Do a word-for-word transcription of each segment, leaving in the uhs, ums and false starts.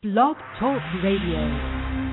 Blog Talk Radio.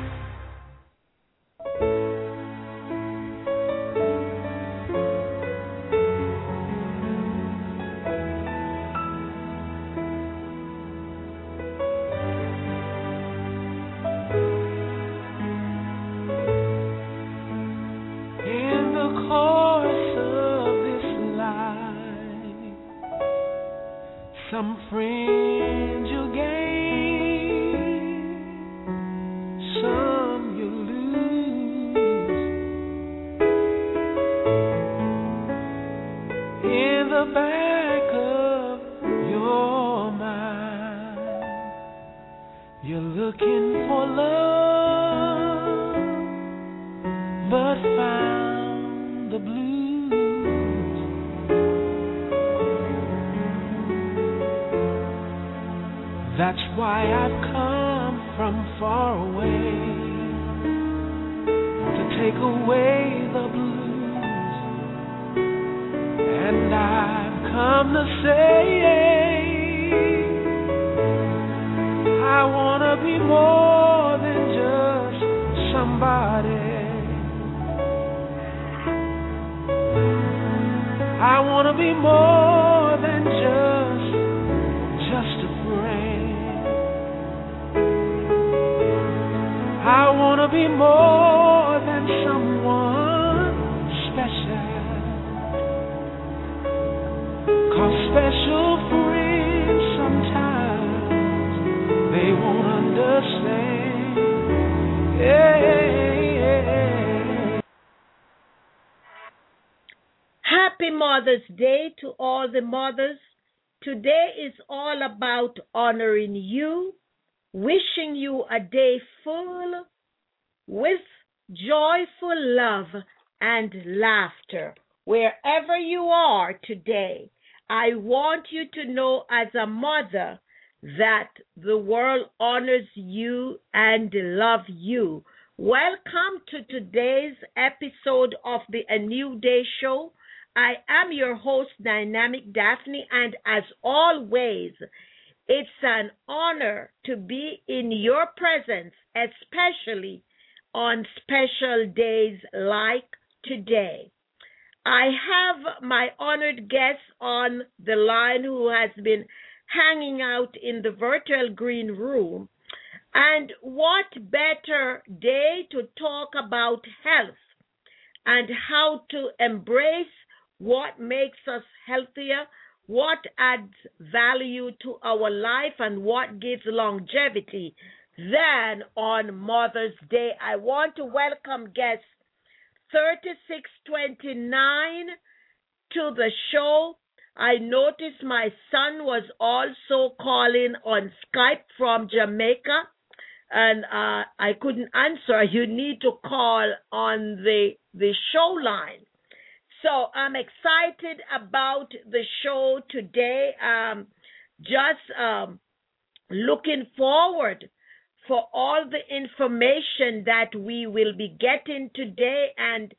Mother's Day to all the mothers. Today is all about honoring you, wishing you a day full with joyful love and laughter. Wherever you are today, I want you to know as a mother that the world honors you and loves you. Welcome to today's episode of the A New Day Show. I am your host, Dynamic Daphne, and as always, it's an honor to be in your presence, especially on special days like today. I have my honored guest on the line who has been hanging out in the virtual green room. And what better day to talk about health and how to embrace what makes us healthier, what adds value to our life, and what gives longevity. Then on Mother's Day, I want to welcome guest thirty-six twenty-nine to the show. I noticed my son was also calling on Skype from Jamaica, and uh, I couldn't answer. You need to call on the, the show line. So I'm excited about the show today. Um, just um, looking forward for all the information that we will be getting today and,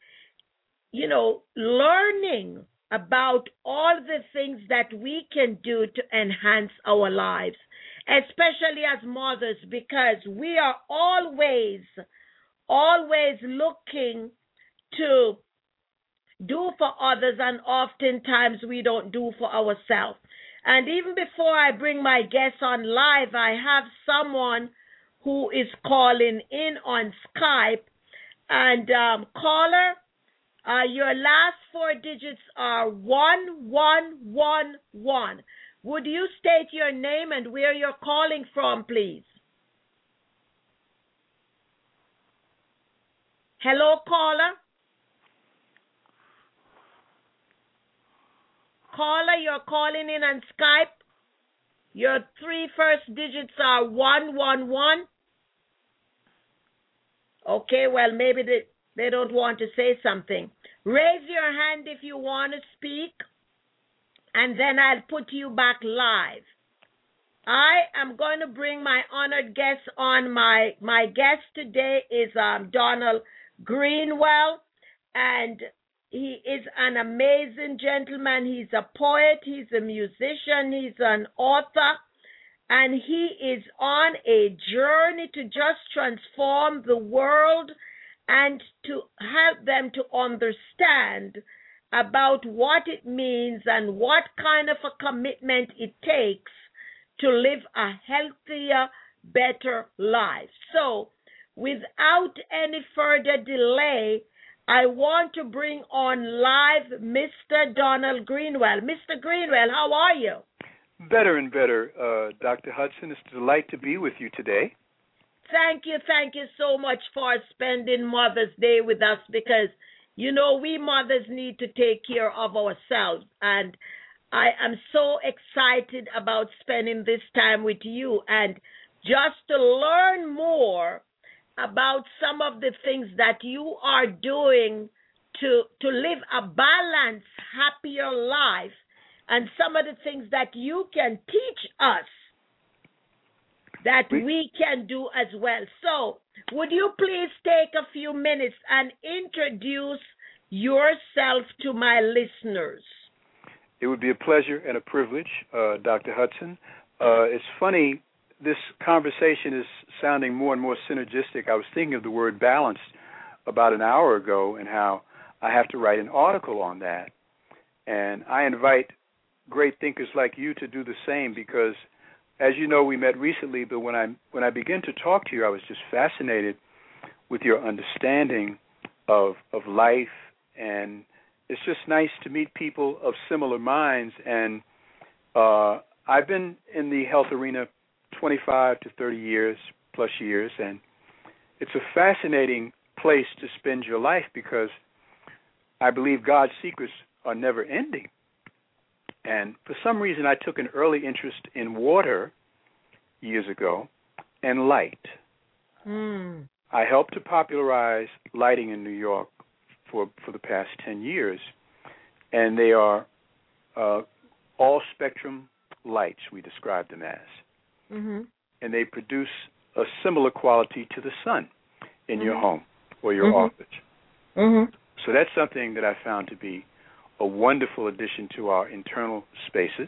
you know, learning about all the things that we can do to enhance our lives, especially as mothers, because we are always, always looking to do for others, and oftentimes we don't do for ourselves. And even before I bring my guests on live, I have someone who is calling in on Skype. And um, caller, uh, your last four digits are one one one one. Would you state your name and where you're calling from, please? Hello, caller. Caller, you're calling in on Skype. Your three first digits are one one one. Okay, well, maybe they, they don't want to say something. Raise your hand if you want to speak, and then I'll put you back live. I am going to bring my honored guest on. My, my guest today is um, Donald Greenwell, and he is an amazing gentleman. He's a poet, he's a musician, he's an author, and he is on a journey to just transform the world and to help them to understand about what it means and what kind of a commitment it takes to live a healthier, better life. So, without any further delay, I want to bring on live Mister Donald Greenwell. Mister Greenwell, how are you? Better and better, uh, Doctor Hudson. It's a delight to be with you today. Thank you, thank you so much for spending Mother's Day with us, because, you know, we mothers need to take care of ourselves, and I am so excited about spending this time with you and just to learn more about some of the things that you are doing to to live a balanced, happier life, and some of the things that you can teach us that we can do as well. So, would you please take a few minutes and introduce yourself to my listeners? It would be a pleasure and a privilege, uh, Doctor Hudson. Uh, it's funny, this conversation is sounding more and more synergistic. I was thinking of the word balanced about an hour ago and how I have to write an article on that. And I invite great thinkers like you to do the same, because, as you know, we met recently, but when I when I began to talk to you, I was just fascinated with your understanding of of life, and it's just nice to meet people of similar minds. And uh, I've been in the health arena twenty-five to thirty years, plus years, and it's a fascinating place to spend your life, because I believe God's secrets are never ending. And for some reason, I took an early interest in water years ago and light. Mm. I helped to popularize lighting in New York for, for the past ten years, and they are uh, all-spectrum lights, we describe them as. Mm-hmm. And they produce a similar quality to the sun in Mm-hmm. your home or your Mm-hmm. office. Mm-hmm. So that's something that I found to be a wonderful addition to our internal spaces.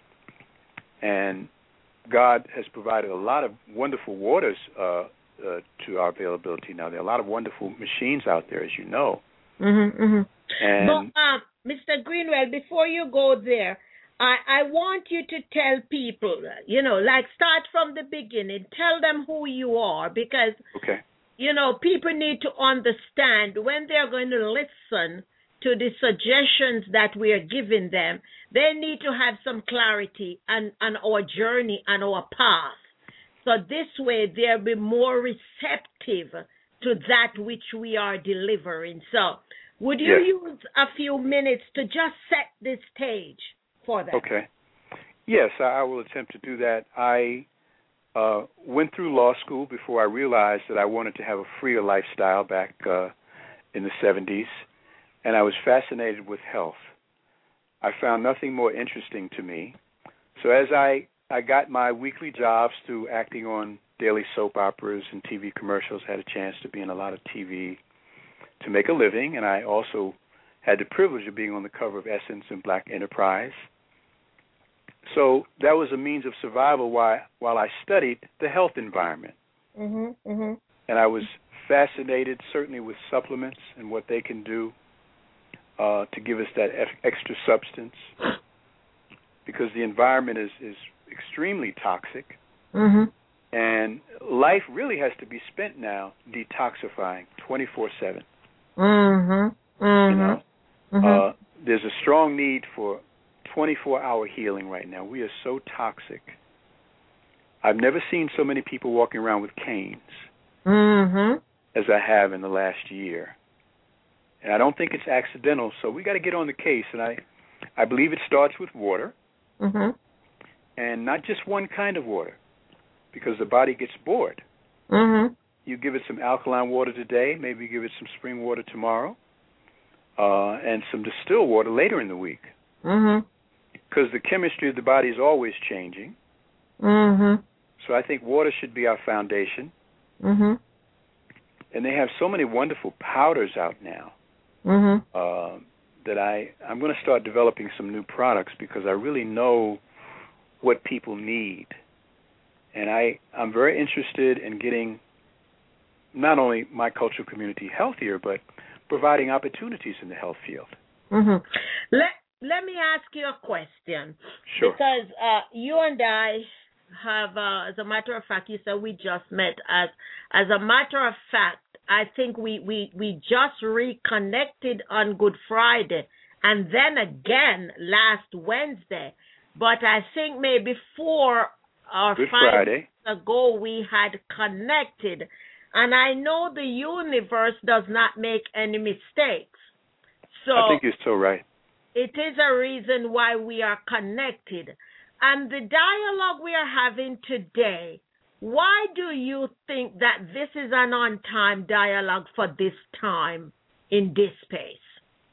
And God has provided a lot of wonderful waters uh, uh, to our availability now. There are a lot of wonderful machines out there, as you know. Mm-hmm. Mm-hmm. And But, um, Mister Greenwell, before you go there, I, I want you to tell people, you know, like start from the beginning. Tell them who you are, because, okay. you know, people need to understand when they're going to listen to the suggestions that we are giving them, they need to have some clarity on, on our journey and our path. So this way they'll be more receptive to that which we are delivering. So would you Yes. use a few minutes to just set the stage for them? Okay. Yes, I, I will attempt to do that. I uh, went through law school before I realized that I wanted to have a freer lifestyle back uh, in the seventies. And I was fascinated with health. I found nothing more interesting to me. So as I, I got my weekly jobs through acting on daily soap operas and T V commercials, had a chance to be in a lot of T V to make a living, and I also had the privilege of being on the cover of Essence and Black Enterprise. So that was a means of survival while, while I studied the health environment. Mm-hmm, mm-hmm. And I was fascinated, certainly, with supplements and what they can do Uh, to give us that e- extra substance, because the environment is, is extremely toxic, Mm-hmm. and life really has to be spent now detoxifying twenty-four seven. Mm-hmm. Mm-hmm. You know, Mm-hmm. uh, there's a strong need for twenty-four hour healing right now. We are so toxic. I've never seen so many people walking around with canes Mm-hmm. as I have in the last year. And I don't think it's accidental, so we got to get on the case. And I, I believe it starts with water, Mm-hmm. and not just one kind of water, because the body gets bored. Mm-hmm. You give it some alkaline water today, maybe give it some spring water tomorrow, uh, and some distilled water later in the week, Mm-hmm. because the chemistry of the body is always changing. Mm-hmm. So I think water should be our foundation. Mm-hmm. And they have so many wonderful powders out now. Mm-hmm. Uh, that I, I'm going to start developing some new products, because I really know what people need. And I, I'm very interested in getting not only my cultural community healthier, but providing opportunities in the health field. Mm-hmm. Let Let me ask you a question. Sure. Because uh, you and I have, uh, as a matter of fact, you said we just met. As as a matter of fact, I think we, we, we just reconnected on Good Friday and then again last Wednesday. But I think maybe four or Good five Friday. months ago we had connected. And I know the universe does not make any mistakes. So I think you're so right. it is a reason why we are connected. And the dialogue we are having today, why do you think that this is an on-time dialogue for this time in this space?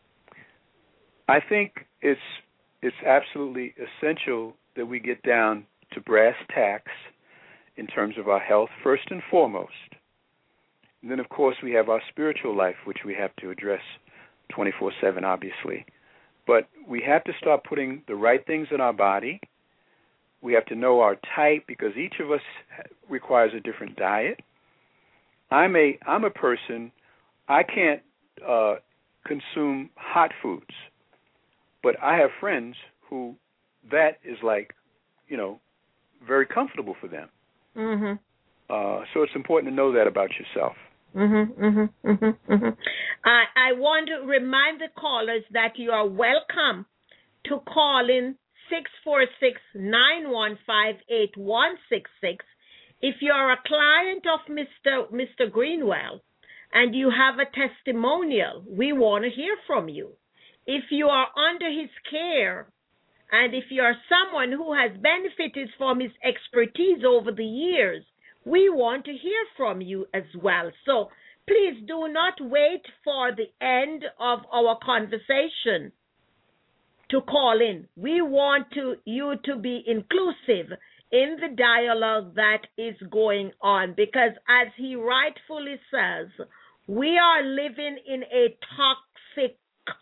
I think it's it's absolutely essential that we get down to brass tacks in terms of our health first and foremost. And then, of course, we have our spiritual life, which we have to address twenty-four seven, obviously. But we have to start putting the right things in our body. We have to know our type because each of us requires a different diet. I'm a I'm a person, I can't uh, consume hot foods, but I have friends who that is like, you know, very comfortable for them. Mm-hmm. Uh, so it's important to know that about yourself. Mm-hmm, mm-hmm, mm-hmm, mm-hmm. I, I want to remind the callers that you are welcome to call in six four six, nine one five, eight one six six. If you're a client of Mister Mister Greenwell and you have a testimonial, we want to hear from you. If you are under his care and if you are someone who has benefited from his expertise over the years, we want to hear from you as well. So please do not wait for the end of our conversation to call in. We want to, you to be inclusive in the dialogue that is going on because, as he rightfully says, we are living in a toxic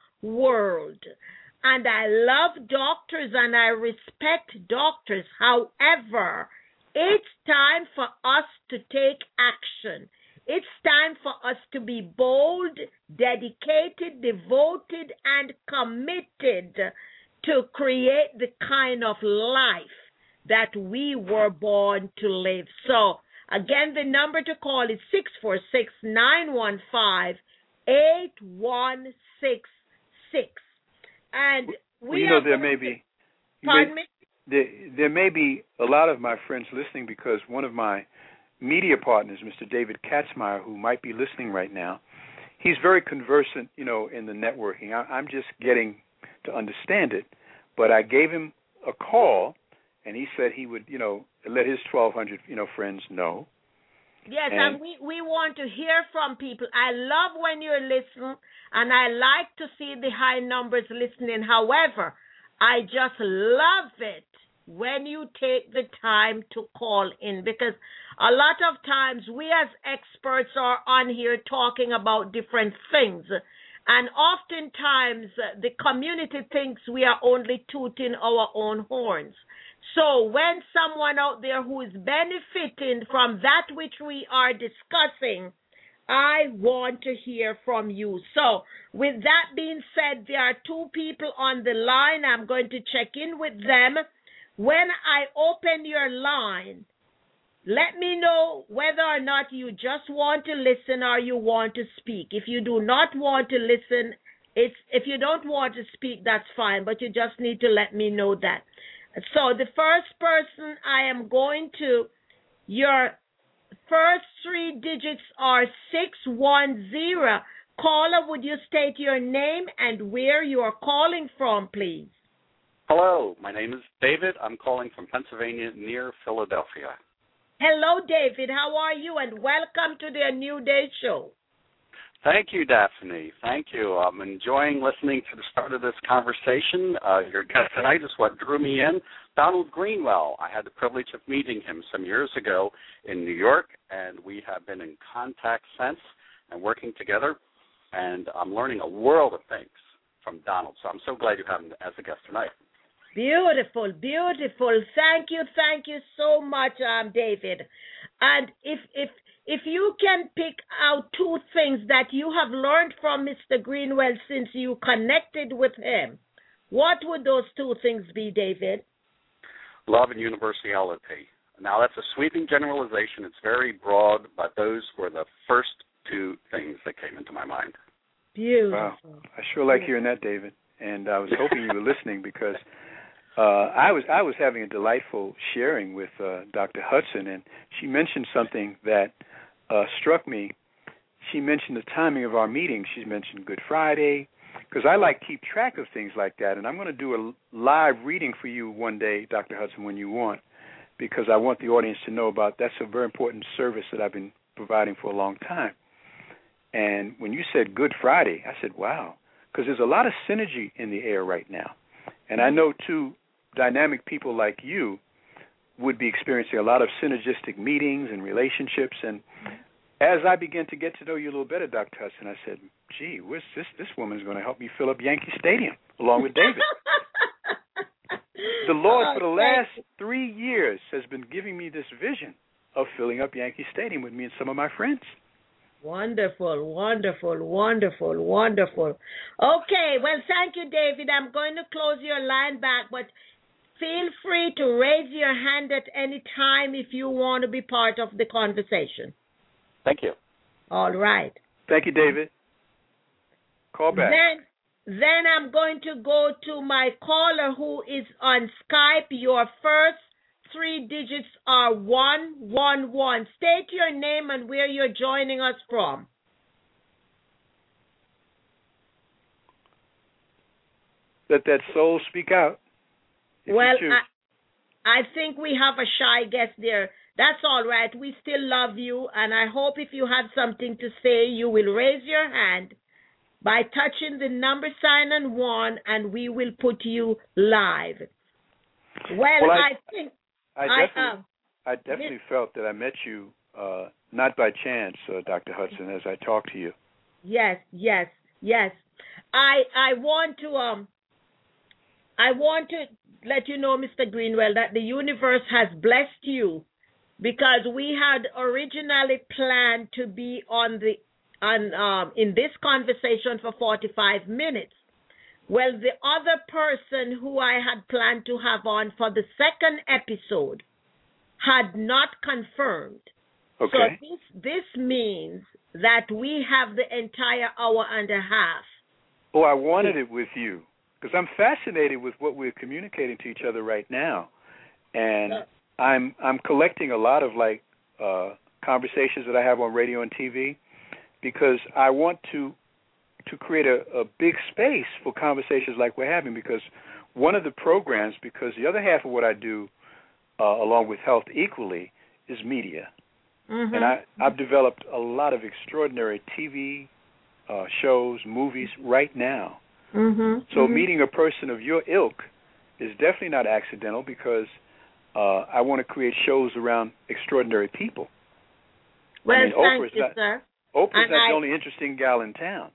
world. And I love doctors and I respect doctors. However, it's time for us to take action. It's time for us to be bold, dedicated, devoted, and committed to create the kind of life that we were born to live. So, again, the number to call is six four six, nine one five, eight one six six. And we well, you know, there going may to, be... Pardon may, me? There, there may be a lot of my friends listening because one of my media partners, Mister David Katzmeyer, who might be listening right now, he's very conversant, you know, in the networking. I, I'm just getting to understand it. But I gave him a call, and he said he would, you know, let his twelve hundred, you know, friends know. Yes, and, and we, we want to hear from people. I love when you listen, and I like to see the high numbers listening. However, I just love it when you take the time to call in because a lot of times we as experts are on here talking about different things. And oftentimes the community thinks we are only tooting our own horns. So when someone out there who is benefiting from that which we are discussing, I want to hear from you. So with that being said, there are two people on the line. I'm going to check in with them. When I open your line, let me know whether or not you just want to listen or you want to speak. If you do not want to listen, it's if you don't want to speak, that's fine, but you just need to let me know that. So the first person I am going to, your first three digits are six one zero. Caller, would you state your name and where you are calling from, please? Hello, my name is David. I'm calling from Pennsylvania near Philadelphia. Hello, David. How are you? And welcome to the New Day Show. Thank you, Daphne. Thank you. I'm enjoying listening to the start of this conversation. Uh, your guest tonight is what drew me in. Donald Greenwell. I had the privilege of meeting him some years ago in New York, and we have been in contact since and working together. And I'm learning a world of things from Donald. So I'm so glad you have him as a guest tonight. Beautiful, beautiful. Thank you, thank you so much, um, David. And if if if you can pick out two things that you have learned from Mister Greenwell since you connected with him, what would those two things be, David? Love and universality. Now, that's a sweeping generalization. It's very broad, but those were the first two things that came into my mind. Beautiful. Wow. I sure like hearing that, David. And I was hoping you were listening because uh, I was I was having a delightful sharing with uh, Doctor Hudson, and she mentioned something that uh, struck me. She mentioned the timing of our meeting. She mentioned Good Friday, because I like keep track of things like that. And I'm going to do a live reading for you one day, Doctor Hudson, when you want, because I want the audience to know about that's a very important service that I've been providing for a long time. And when you said Good Friday, I said, wow, because there's a lot of synergy in the air right now. And I know, too, dynamic people like you would be experiencing a lot of synergistic meetings and relationships. And as I began to get to know you a little better, Doctor Hudson, I said, gee, where's this, this woman's going to help me fill up Yankee Stadium along with David. The Lord, for the last three years, has been giving me this vision of filling up Yankee Stadium with me and some of my friends. Wonderful, wonderful, wonderful, wonderful. Okay, well, thank you, David. I'm going to close your line back, but feel free to raise your hand at any time if you want to be part of the conversation. Thank you. All right. Thank you, David. Call back. Then, then I'm going to go to my caller who is on Skype. Your first three digits are one one one. State your name and where you're joining us from. Let that soul speak out. Well, I, I think we have a shy guest there. That's all right. We still love you, and I hope if you have something to say, you will raise your hand by touching the number sign and one, and we will put you live. Well, well I, I think... I definitely, I, uh, I definitely felt that I met you, uh, not by chance, uh, Doctor Hudson, as I talked to you. Yes, yes, yes. I I want to um I want to let you know, Mister Greenwell, that the universe has blessed you, because we had originally planned to be on the on um in this conversation for forty-five minutes. Well, the other person who I had planned to have on for the second episode had not confirmed. Okay. So this this means that we have the entire hour and a half. Oh, I wanted it with you, because I'm fascinated with what we're communicating to each other right now, and uh, I'm I'm collecting a lot of like uh, conversations that I have on radio and T V, because I want to. to create a, a big space for conversations like we're having, because one of the programs, because the other half of what I do, uh, along with Health Equally, is media. Mm-hmm. And I, I've developed a lot of extraordinary T V uh, shows, movies right now. Mm-hmm. So mm-hmm. meeting a person of your ilk is definitely not accidental, because uh, I want to create shows around extraordinary people. Well, I mean, thank Oprah's you, not, sir. Oprah's and not I... the only interesting gal in town.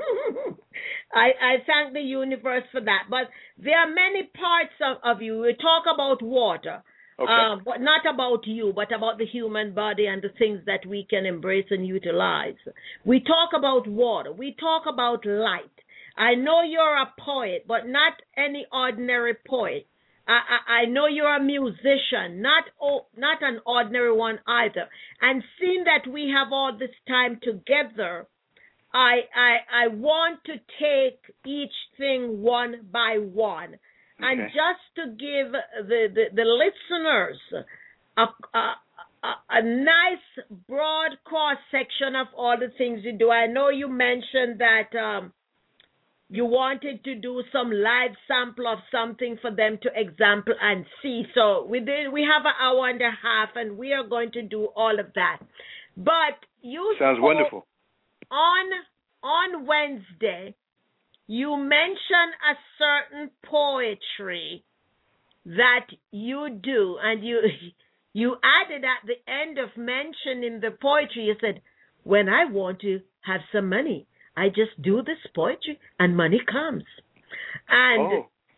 I, I thank the universe for that. But there are many parts of, of you. We talk about water, okay. um, but not about you, but about the human body and the things that we can embrace and utilize. We talk about water. We talk about light. I know you're a poet, but not any ordinary poet. I, I, I know you're a musician, not oh, not an ordinary one either. And seeing that we have all this time together, I, I I want to take each thing one by one, okay. and just to give the, the, the listeners a, a, a, a nice broad cross section of all the things you do. I know you mentioned that um, you wanted to do some live sample of something for them to example and see. So we did. We have an hour and a half, and we are going to do all of that. But you sounds spoke, wonderful. On on Wednesday, you mentioned a certain poetry that you do, and you you added at the end of mentioning the poetry, you said, when I want to have some money, I just do this poetry and money comes. And oh.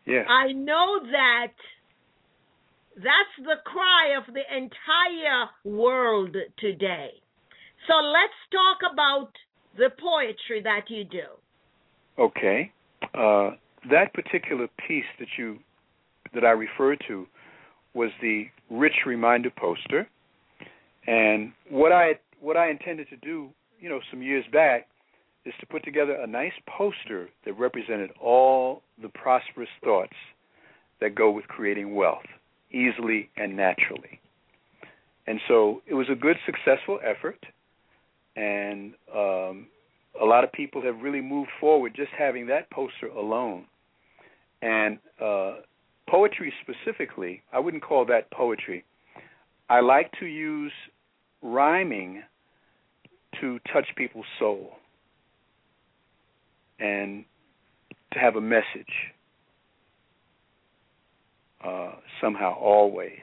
Yeah. I know that that's the cry of the entire world today. So let's talk about the poetry that you do. Okay. Uh, that particular piece that you that I referred to was the Rich Reminder poster. And what I what I intended to do, you know, some years back, is to put together a nice poster that represented all the prosperous thoughts that go with creating wealth, easily and naturally. And so it was a good, successful effort, and um, a lot of people have really moved forward just having that poster alone. And uh, poetry specifically, I wouldn't call that poetry. I like to use rhyming to touch people's soul and to have a message uh, somehow, always.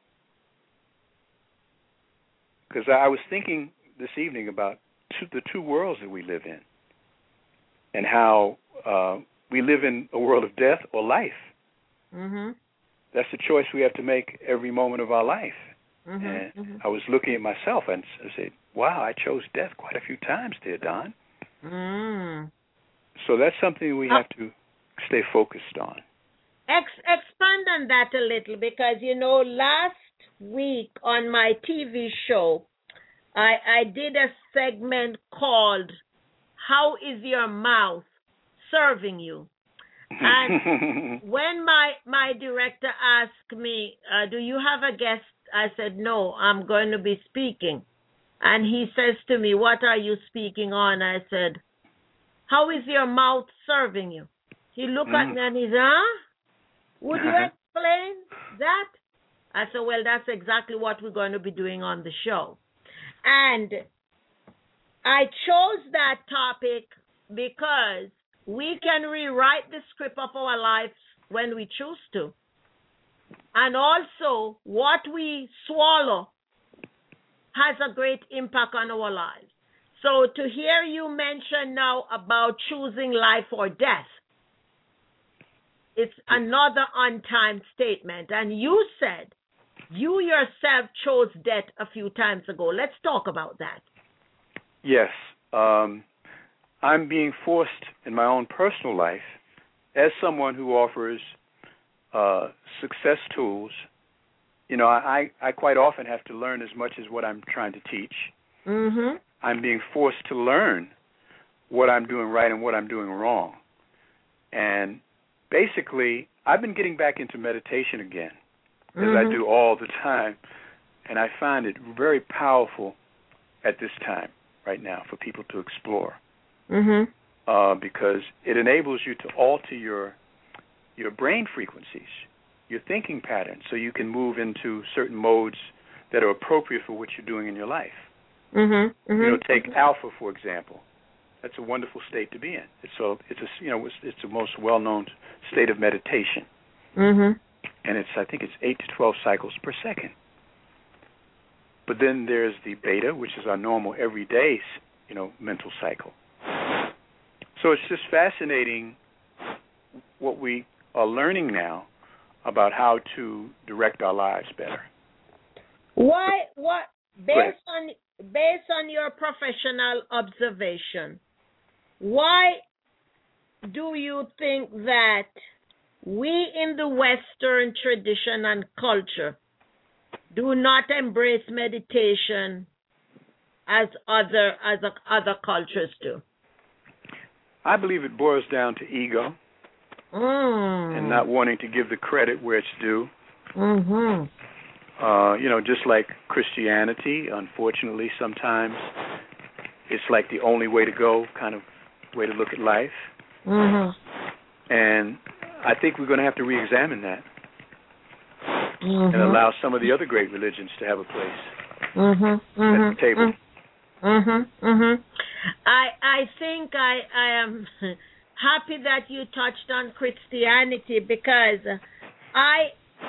Because I was thinking this evening about two, the two worlds that we live in, and how uh, we live in a world of death or life. Mm-hmm. That's the choice we have to make every moment of our life. Mm-hmm. And Mm-hmm. I was looking at myself and I said, wow, I chose death quite a few times, dear Don. Mm. So that's something we have to stay focused on. Ex- expand on that a little, because, you know, last week on my T V show, I, I did a segment called How Is Your Mouth Serving You? And when my, my director asked me, uh, do you have a guest? I said, no, I'm going to be speaking. And he says to me, what are you speaking on? I said, how is your mouth serving you? He looked mm. at me and he said, huh? Would you explain that? I said, well, that's exactly what we're going to be doing on the show. And I chose that topic because we can rewrite the script of our lives when we choose to. And also, what we swallow has a great impact on our lives. So to hear you mention now about choosing life or death, it's another on-time statement. And you said you yourself chose death a few times ago. Let's talk about that. Yes. Um, I'm being forced in my own personal life, as someone who offers uh, success tools. You know, I, I quite often have to learn as much as what I'm trying to teach. Mm-hmm. I'm being forced to learn what I'm doing right and what I'm doing wrong. And basically, I've been getting back into meditation again, as mm-hmm. I do all the time. And I find it very powerful at this time right now for people to explore. Mm-hmm. Uh, because it enables you to alter your your brain frequencies, your thinking patterns, so you can move into certain modes that are appropriate for what you're doing in your life. Mm-hmm. Mm-hmm. You know, take alpha, for example. That's a wonderful state to be in. It's so it's a you know it's, it's the most well-known state of meditation, mm-hmm. and it's I think it's eight to twelve cycles per second. But then there's the beta, which is our normal everyday you know mental cycle. So it's just fascinating what we are learning now about how to direct our lives better. Why? What? Based on based on your professional observation, why do you think that we in the Western tradition and culture do not embrace meditation as other as a, other cultures do? I believe it boils down to ego mm. and not wanting to give the credit where it's due. Mm-hmm. Uh, you know, just like Christianity, unfortunately, sometimes it's like the only way to go, kind of way to look at life. Mm-hmm. And I think we're going to have to re-examine that mm-hmm. and allow some of the other great religions to have a place mm-hmm. Mm-hmm. at the table. Mm-hmm. Mm-hmm. I I think I, I am happy that you touched on Christianity, because I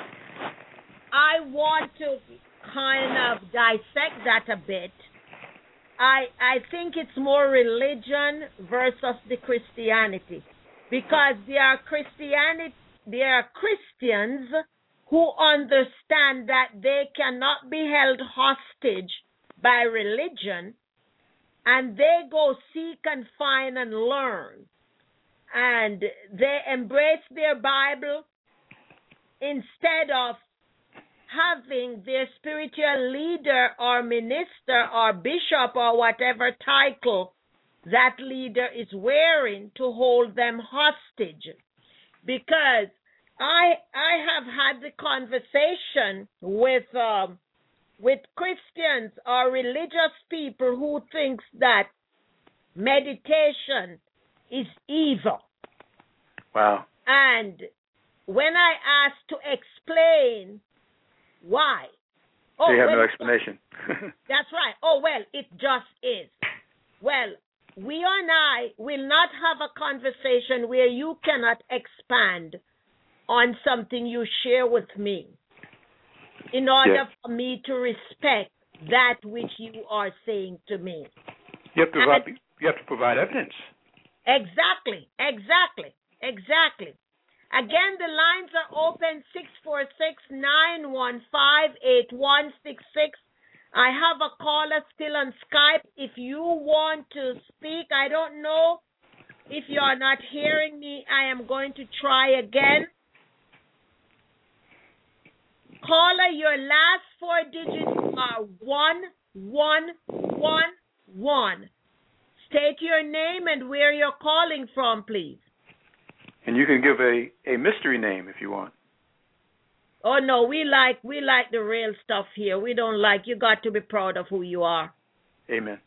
I want to kind of dissect that a bit. I I think it's more religion versus the Christianity, because there are Christianity there are Christians who understand that they cannot be held hostage by religion, and they go seek and find and learn. And they embrace their Bible instead of having their spiritual leader or minister or bishop or whatever title that leader is wearing to hold them hostage. Because I I have had the conversation with um, with Christians or religious people who thinks that meditation is evil. Wow. And when I asked to explain why, oh, they have well, no explanation. That's right. Oh, well, it just is. Well, we and I will not have a conversation where you cannot expand on something you share with me in order yes. for me to respect that which you are saying to me. You have to provide, and, you have to provide evidence. Exactly, exactly, exactly. Again, the lines are open, six four six, nine one five, eight one six six. I have a caller still on Skype. If you want to speak, I don't know if you are not hearing me. I am going to try again. Caller, your last four digits are one one one one. State your name and where you're calling from, please. And you can give a, a mystery name if you want. Oh no, we like we like the real stuff here. We don't like, you got to be proud of who you are. Amen.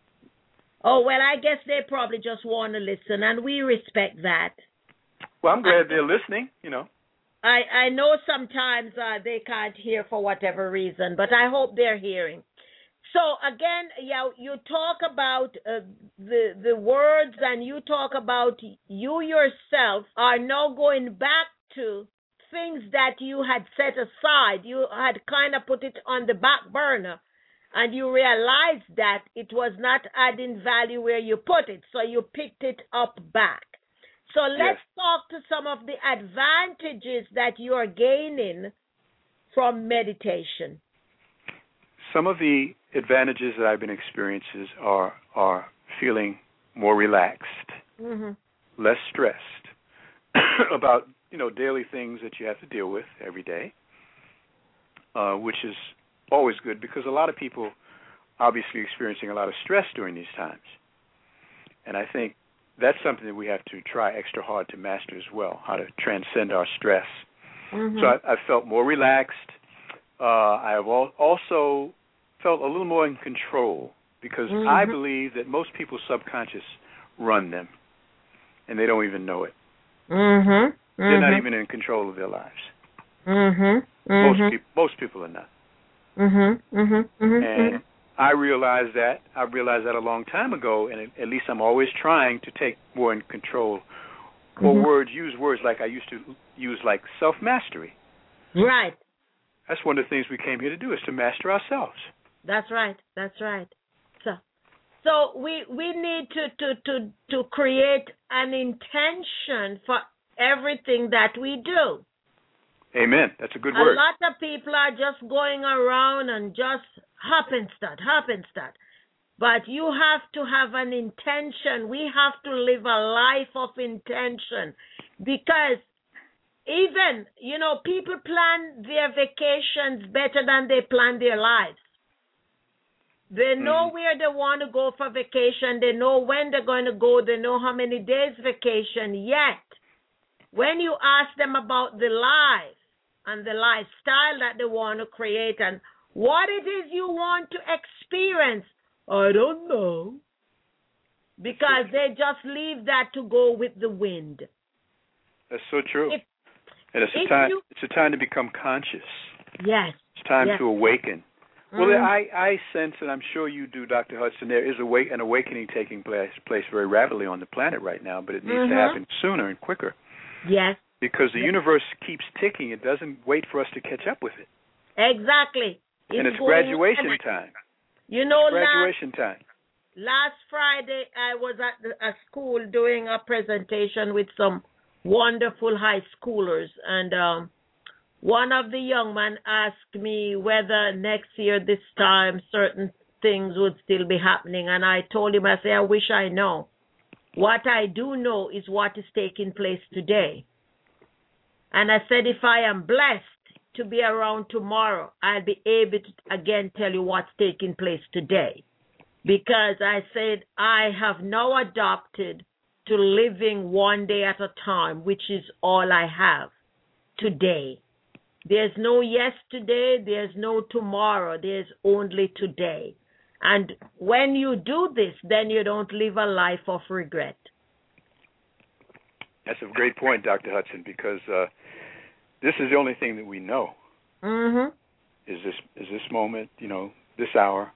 Oh well, I guess they probably just want to listen, and we respect that. Well, I'm glad I, they're listening, you know. I, I know sometimes uh, they can't hear for whatever reason, but I hope they're hearing. So again, yeah, you talk about uh, the the words, and you talk about you yourself are now going back to things that you had set aside. You had kind of put it on the back burner, and you realized that it was not adding value where you put it, so you picked it up back. So let's yes. talk to some of the advantages that you are gaining from meditation. Some of the advantages that I've been experiencing are are feeling more relaxed, mm-hmm. less stressed about, you know, daily things that you have to deal with every day, uh, which is always good because a lot of people obviously experiencing a lot of stress during these times. And I think that's something that we have to try extra hard to master as well, how to transcend our stress. Mm-hmm. So I, I felt more relaxed. Uh, I have al- also felt a little more in control because mm-hmm. I believe that most people's subconscious run them, and they don't even know it. Mm-hmm. Mm-hmm. They're not even in control of their lives. Mm-hmm. Mm-hmm. Most people, most people are not. Mm-hmm. Mm-hmm. Mm-hmm. And I realized that. I realized that a long time ago, and at least I'm always trying to take more in control. Or mm-hmm. words, use words like I used to use, like self-mastery. Right. That's one of the things we came here to do, is to master ourselves. That's right. That's right. So, so we we need to to to to create an intention for everything that we do. Amen. That's a good a word. A lot of people are just going around and just happenstance, happenstance. But you have to have an intention. We have to live a life of intention, because even, you know, people plan their vacations better than they plan their lives. They know mm-hmm. where they want to go for vacation. They know when they're going to go. They know how many days vacation. Yet, when you ask them about the life and the lifestyle that they want to create and what it is you want to experience, I don't know. Because they just leave that to go with the wind. That's so true. If, and it's a time. You, it's a time to become conscious. Yes. It's time yes. to awaken. Well, mm. I, I sense, and I'm sure you do, Doctor Hudson, there is a, an awakening taking place, place very rapidly on the planet right now, but it needs mm-hmm. to happen sooner and quicker. Yes. Because the yes. universe keeps ticking. It doesn't wait for us to catch up with it. Exactly. It's and it's graduation and, time. You know, it's graduation last, time. Last Friday, I was at the, a school doing a presentation with some wonderful high schoolers. And um, one of the young men asked me whether next year this time certain things would still be happening. And I told him, I said, I wish I know. What I do know is what is taking place today. And I said, if I am blessed to be around tomorrow, I'll be able to again tell you what's taking place today. Because I said, I have now adopted to living one day at a time, which is all I have today. There's no yesterday, there's no tomorrow, there's only today. And when you do this, then you don't live a life of regret. That's a great point, Doctor Hudson, because uh, this is the only thing that we know. Mm-hmm. Is this is this moment, you know, this hour,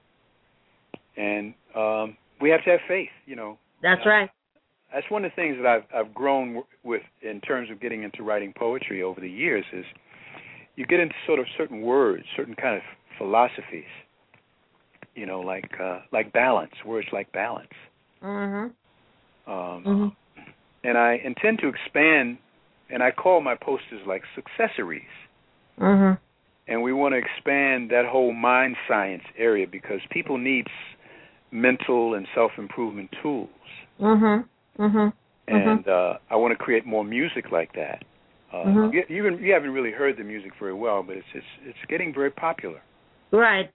and um, we have to have faith, you know. That's uh, right. That's one of the things that I've I've grown with in terms of getting into writing poetry over the years is you get into sort of certain words, certain kind of philosophies, you know, like uh, like balance, words like balance. Mm-hmm. Um, mm-hmm. And I intend to expand, and I call my posters like successories. Mm-hmm. And we want to expand that whole mind science area because people need mental and self-improvement tools. Mm-hmm. Mm-hmm. And uh, I want to create more music like that. Uh, mm-hmm. you, you, you haven't really heard the music very well, but it's it's, it's getting very popular. Right.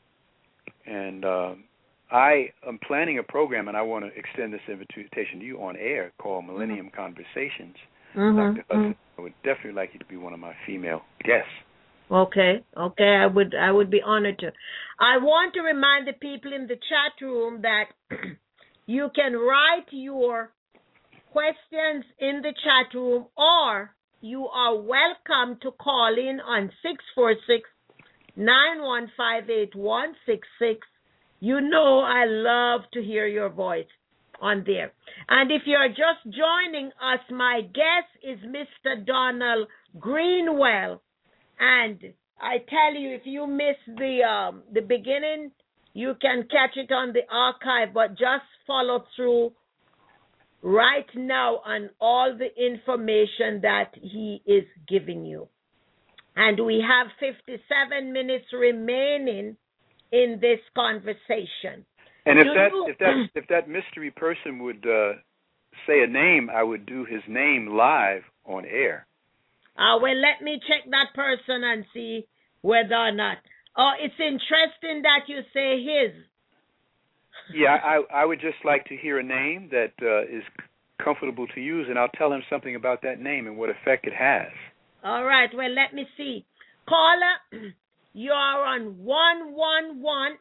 And uh, I am planning a program, and I want to extend this invitation to you on air called Millennium mm-hmm. Conversations. Mm-hmm. Doctor Hudson, I would definitely like you to be one of my female guests. Okay, okay, I would I would be honored to. I want to remind the people in the chat room that you can write your questions in the chat room, or you are welcome to call in on six four six, nine one five, eight one six six. You know I love to hear your voice on there. And if you're just joining us, my guest is Mister Donald Greenwell. And I tell you, if you miss the um, the beginning, you can catch it on the archive, but just follow through right now on all the information that he is giving you. And we have fifty-seven minutes remaining in this conversation. And if Do that you... if that if that mystery person would uh, say a name, I would do his name live on air. Uh, well, let me check that person and see whether or not. Oh, it's interesting that you say his. Yeah, I I would just like to hear a name that uh, is comfortable to use, and I'll tell him something about that name and what effect it has. All right, well, let me see. Caller, you are on one one one.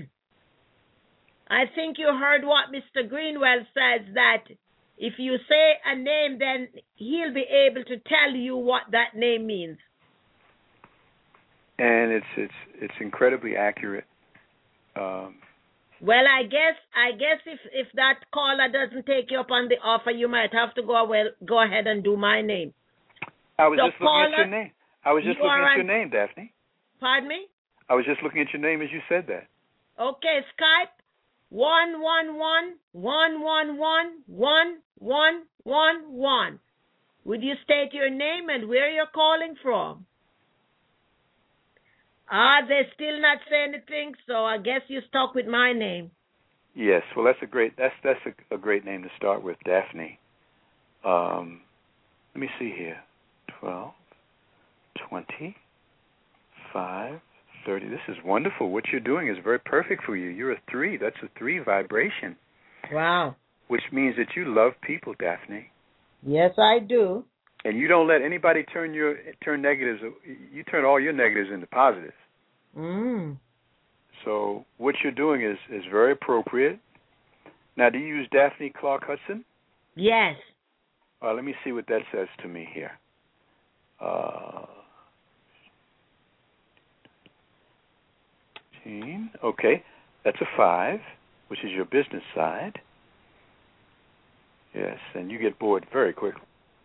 I think you heard what Mister Greenwell says, that if you say a name, then he'll be able to tell you what that name means. And it's it's it's incredibly accurate. Um, well, I guess I guess if, if that caller doesn't take you up on the offer, you might have to go well go ahead and do my name. I was so just looking caller, at your name. I was just you looking at on, your name, Daphne. Pardon me? I was just looking at your name as you said that. Okay, Skype. One one one one one one one one one one. Would you state your name and where you're calling from? Ah, they're still not saying anything, so I guess you're stuck with my name. Yes, well, that's a great that's that's a, a great name to start with, Daphne. Um, let me see here. Twelve, twenty, five. thirty. This is wonderful. What you're doing is very perfect for you. You're a three. That's a three vibration. Wow. Which means that you love people, Daphne. Yes, I do. And you don't let anybody turn your turn negatives. You turn all your negatives into positives. Mm. So what you're doing is, is very appropriate. Now, do you use Daphne Clark Hudson? Yes. Uh, let me see what that says to me here. Uh, Okay, that's a five, which is your business side. Yes, and you get bored very quickly.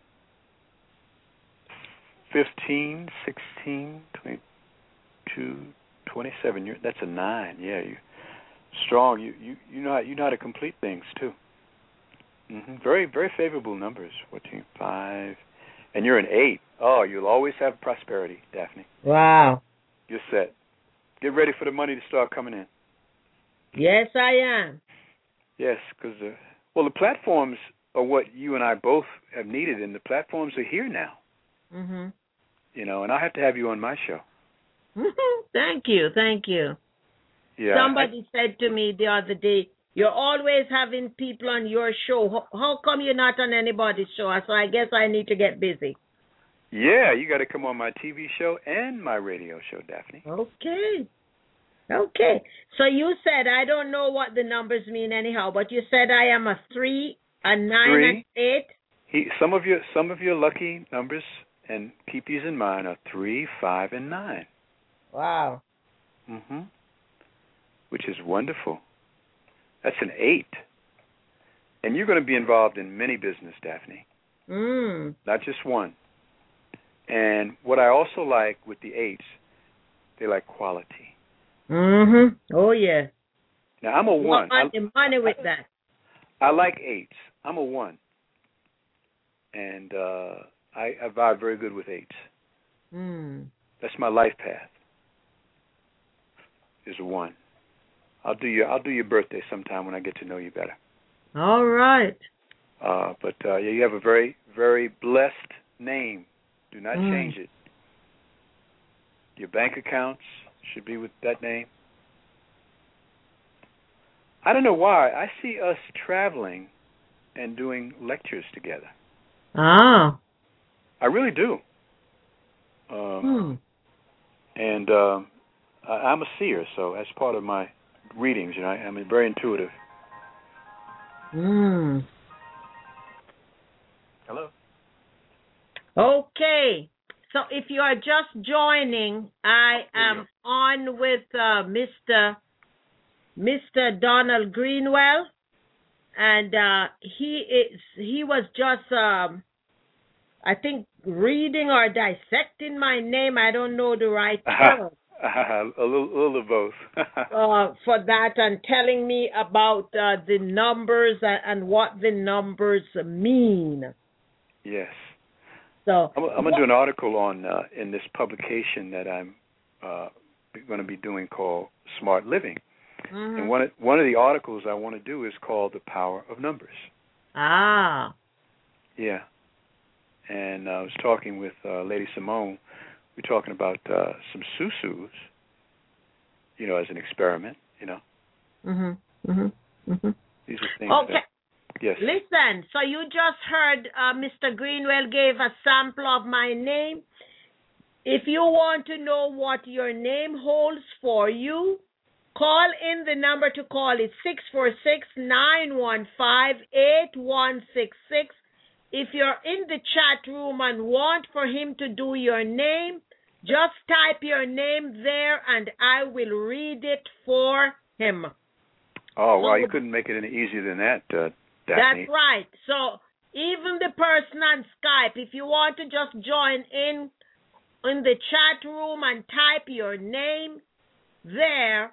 Fifteen, sixteen, twenty-two, twenty-seven. You're, that's a nine. Yeah, you strong. You, you you know how, you know how to complete things too. Mm-hmm. Very, very favorable numbers. fourteen, five. And you're an eight. Oh, you'll always have prosperity, Daphne. Wow. You're set. Get ready for the money to start coming in. Yes, I am. Yes, because, uh, well, the platforms are what you and I both have needed, and the platforms are here now. Mm-hmm. You know, and I have to have you on my show. Thank you, thank you. Yeah. Somebody I, said to me the other day, you're always having people on your show. How, how come you're not on anybody's show? So I guess I need to get busy. Yeah, you got to come on my T V show and my radio show, Daphne. Okay. Okay. So you said, I don't know what the numbers mean anyhow, but you said I am a three, a nine, three. and eight. He, some of your some of your lucky numbers, and keep these in mind, are three, five, and nine. Wow. Mm-hmm. Which is wonderful. That's an eight. And you're going to be involved in many business, Daphne. Mm. Not just one. And what I also like with the eights, they like quality. Mm-hmm. Oh, yeah. Now, I'm a one. What money, money with that? I like eights. I'm a one. And uh, I, I vibe very good with eights. Mm. That's my life path. Is a one. I'll do your I'll do your birthday sometime when I get to know you better. All right. Uh, but uh, yeah, you have a very very blessed name. Do not mm. change it. Your bank accounts should be with that name. I don't know why. I see us traveling and doing lectures together. Ah. I really do. Um, hmm. And um, I, I'm a seer, so that's part of my readings. You know, I, I'm very intuitive. Hmm. Hello. Okay. So if you are just joining, I am on with uh, Mister Mister Donald Greenwell, and uh, he is he was just um, I think reading or dissecting my name. I don't know the right term. a, little, a little of both. uh, for that, and telling me about uh, the numbers and, and what the numbers mean. Yes. So I'm, I'm going to do an article on uh, in this publication that I'm uh, going to be doing called Smart Living. Mm-hmm. And one of, one of the articles I want to do is called The Power of Numbers. Ah. Yeah. And I was talking with uh, Lady Simone. We were talking about uh, some susus, you know, as an experiment, you know. Mm-hmm. Mm-hmm. Mm-hmm. These are things okay. that... Yes. Listen, so you just heard uh, Mister Greenwell gave a sample of my name. If you want to know what your name holds for you, call in the number to call. It's six four six, nine one five, eight one six six. If you're in the chat room and want for him to do your name, just type your name there and I will read it for him. Oh, well, you couldn't make it any easier than that, uh, Daphne. That's right. So even the person on Skype, if you want to just join in in the chat room and type your name there,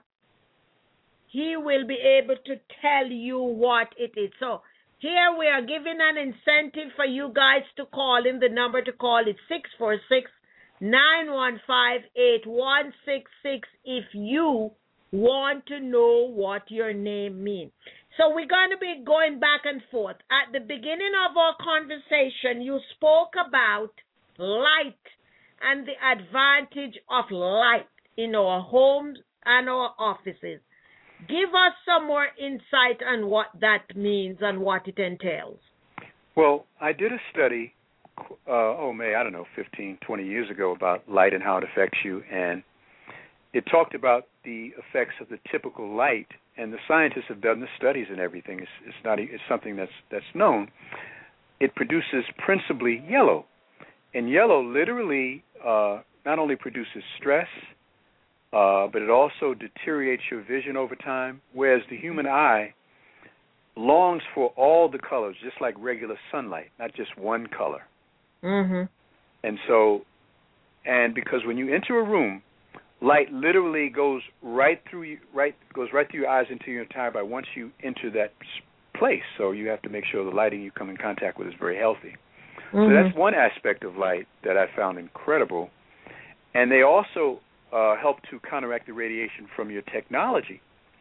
he will be able to tell you what it is. So here we are giving an incentive for you guys to call in. The number to call is six four six, nine one five, eight one six six if you want to know what your name means. So we're going to be going back and forth. At the beginning of our conversation, you spoke about light and the advantage of light in our homes and our offices. Give us some more insight on what that means and what it entails. Well, I did a study, uh, oh, May, I don't know, fifteen, twenty years ago about light and how it affects you, and it talked about the effects of the typical light, and the scientists have done the studies and everything. It's, it's not. It's something that's that's known. It produces principally yellow, and yellow literally uh, not only produces stress, uh, but it also deteriorates your vision over time. Whereas the human eye longs for all the colors, just like regular sunlight, not just one color. Mm-hmm. And so, and because when you enter a room, light literally goes right through you, right goes right through your eyes into your entire body once you enter that place. So you have to make sure the lighting you come in contact with is very healthy. Mm-hmm. So that's one aspect of light that I found incredible. And they also uh, help to counteract the radiation from your technology,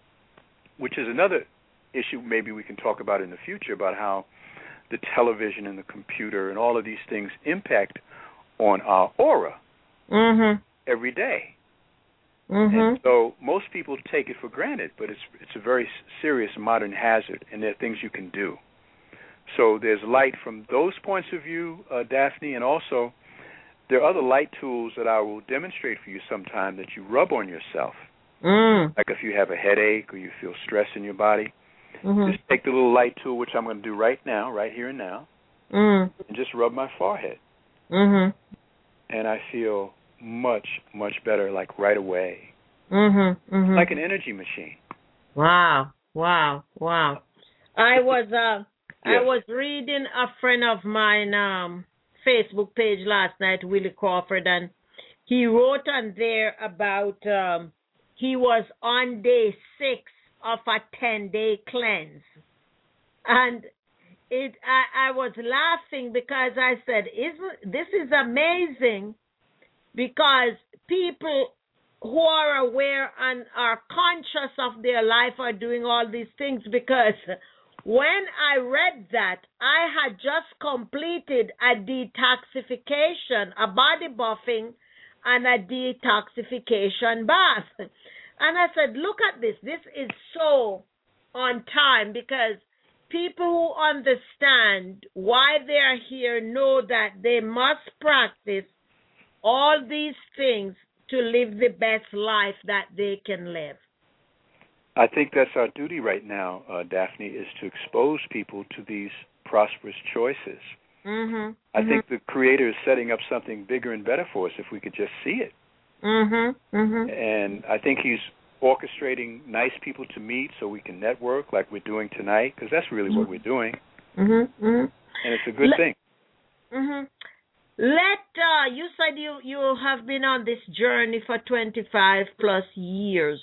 which is another issue maybe we can talk about in the future, about how the television and the computer and all of these things impact on our aura mm-hmm. every day. Mm-hmm. And so most people take it for granted, but it's it's a very serious modern hazard, and there are things you can do. So there's light from those points of view, uh, Daphne, and also there are other light tools that I will demonstrate for you sometime that you rub on yourself. Mm. Like if you have a headache or you feel stress in your body, Mm-hmm. just take the little light tool, which I'm going to do right now, right here and now, mm. and just rub my forehead. Mm-hmm. And I feel much, much better, like right away. Mm-hmm. Mm-hmm. Like an energy machine. Wow, wow, wow. I was uh Yes. I was reading a friend of mine um Facebook page last night, Willie Crawford, and he wrote on there about um he was on day six of a ten day cleanse. And it I, I was laughing because I said, Isn't this is amazing, because people who are aware and are conscious of their life are doing all these things, because when I read that, I had just completed a detoxification, a body buffing, and a detoxification bath. And I said, look at this. This is so on time, because people who understand why they are here know that they must practice all these things to live the best life that they can live. I think that's our duty right now, uh, Daphne, is to expose people to these prosperous choices. Mm-hmm. I mm-hmm. think the Creator is setting up something bigger and better for us if we could just see it. Mm-hmm. Mm-hmm. And I think He's orchestrating nice people to meet so we can network like we're doing tonight, because that's really mm-hmm. what we're doing. Mm-hmm. Mm-hmm. And it's a good Let, thing. Mm-hmm. Let, uh, you said you, you have been on this journey for twenty-five plus years.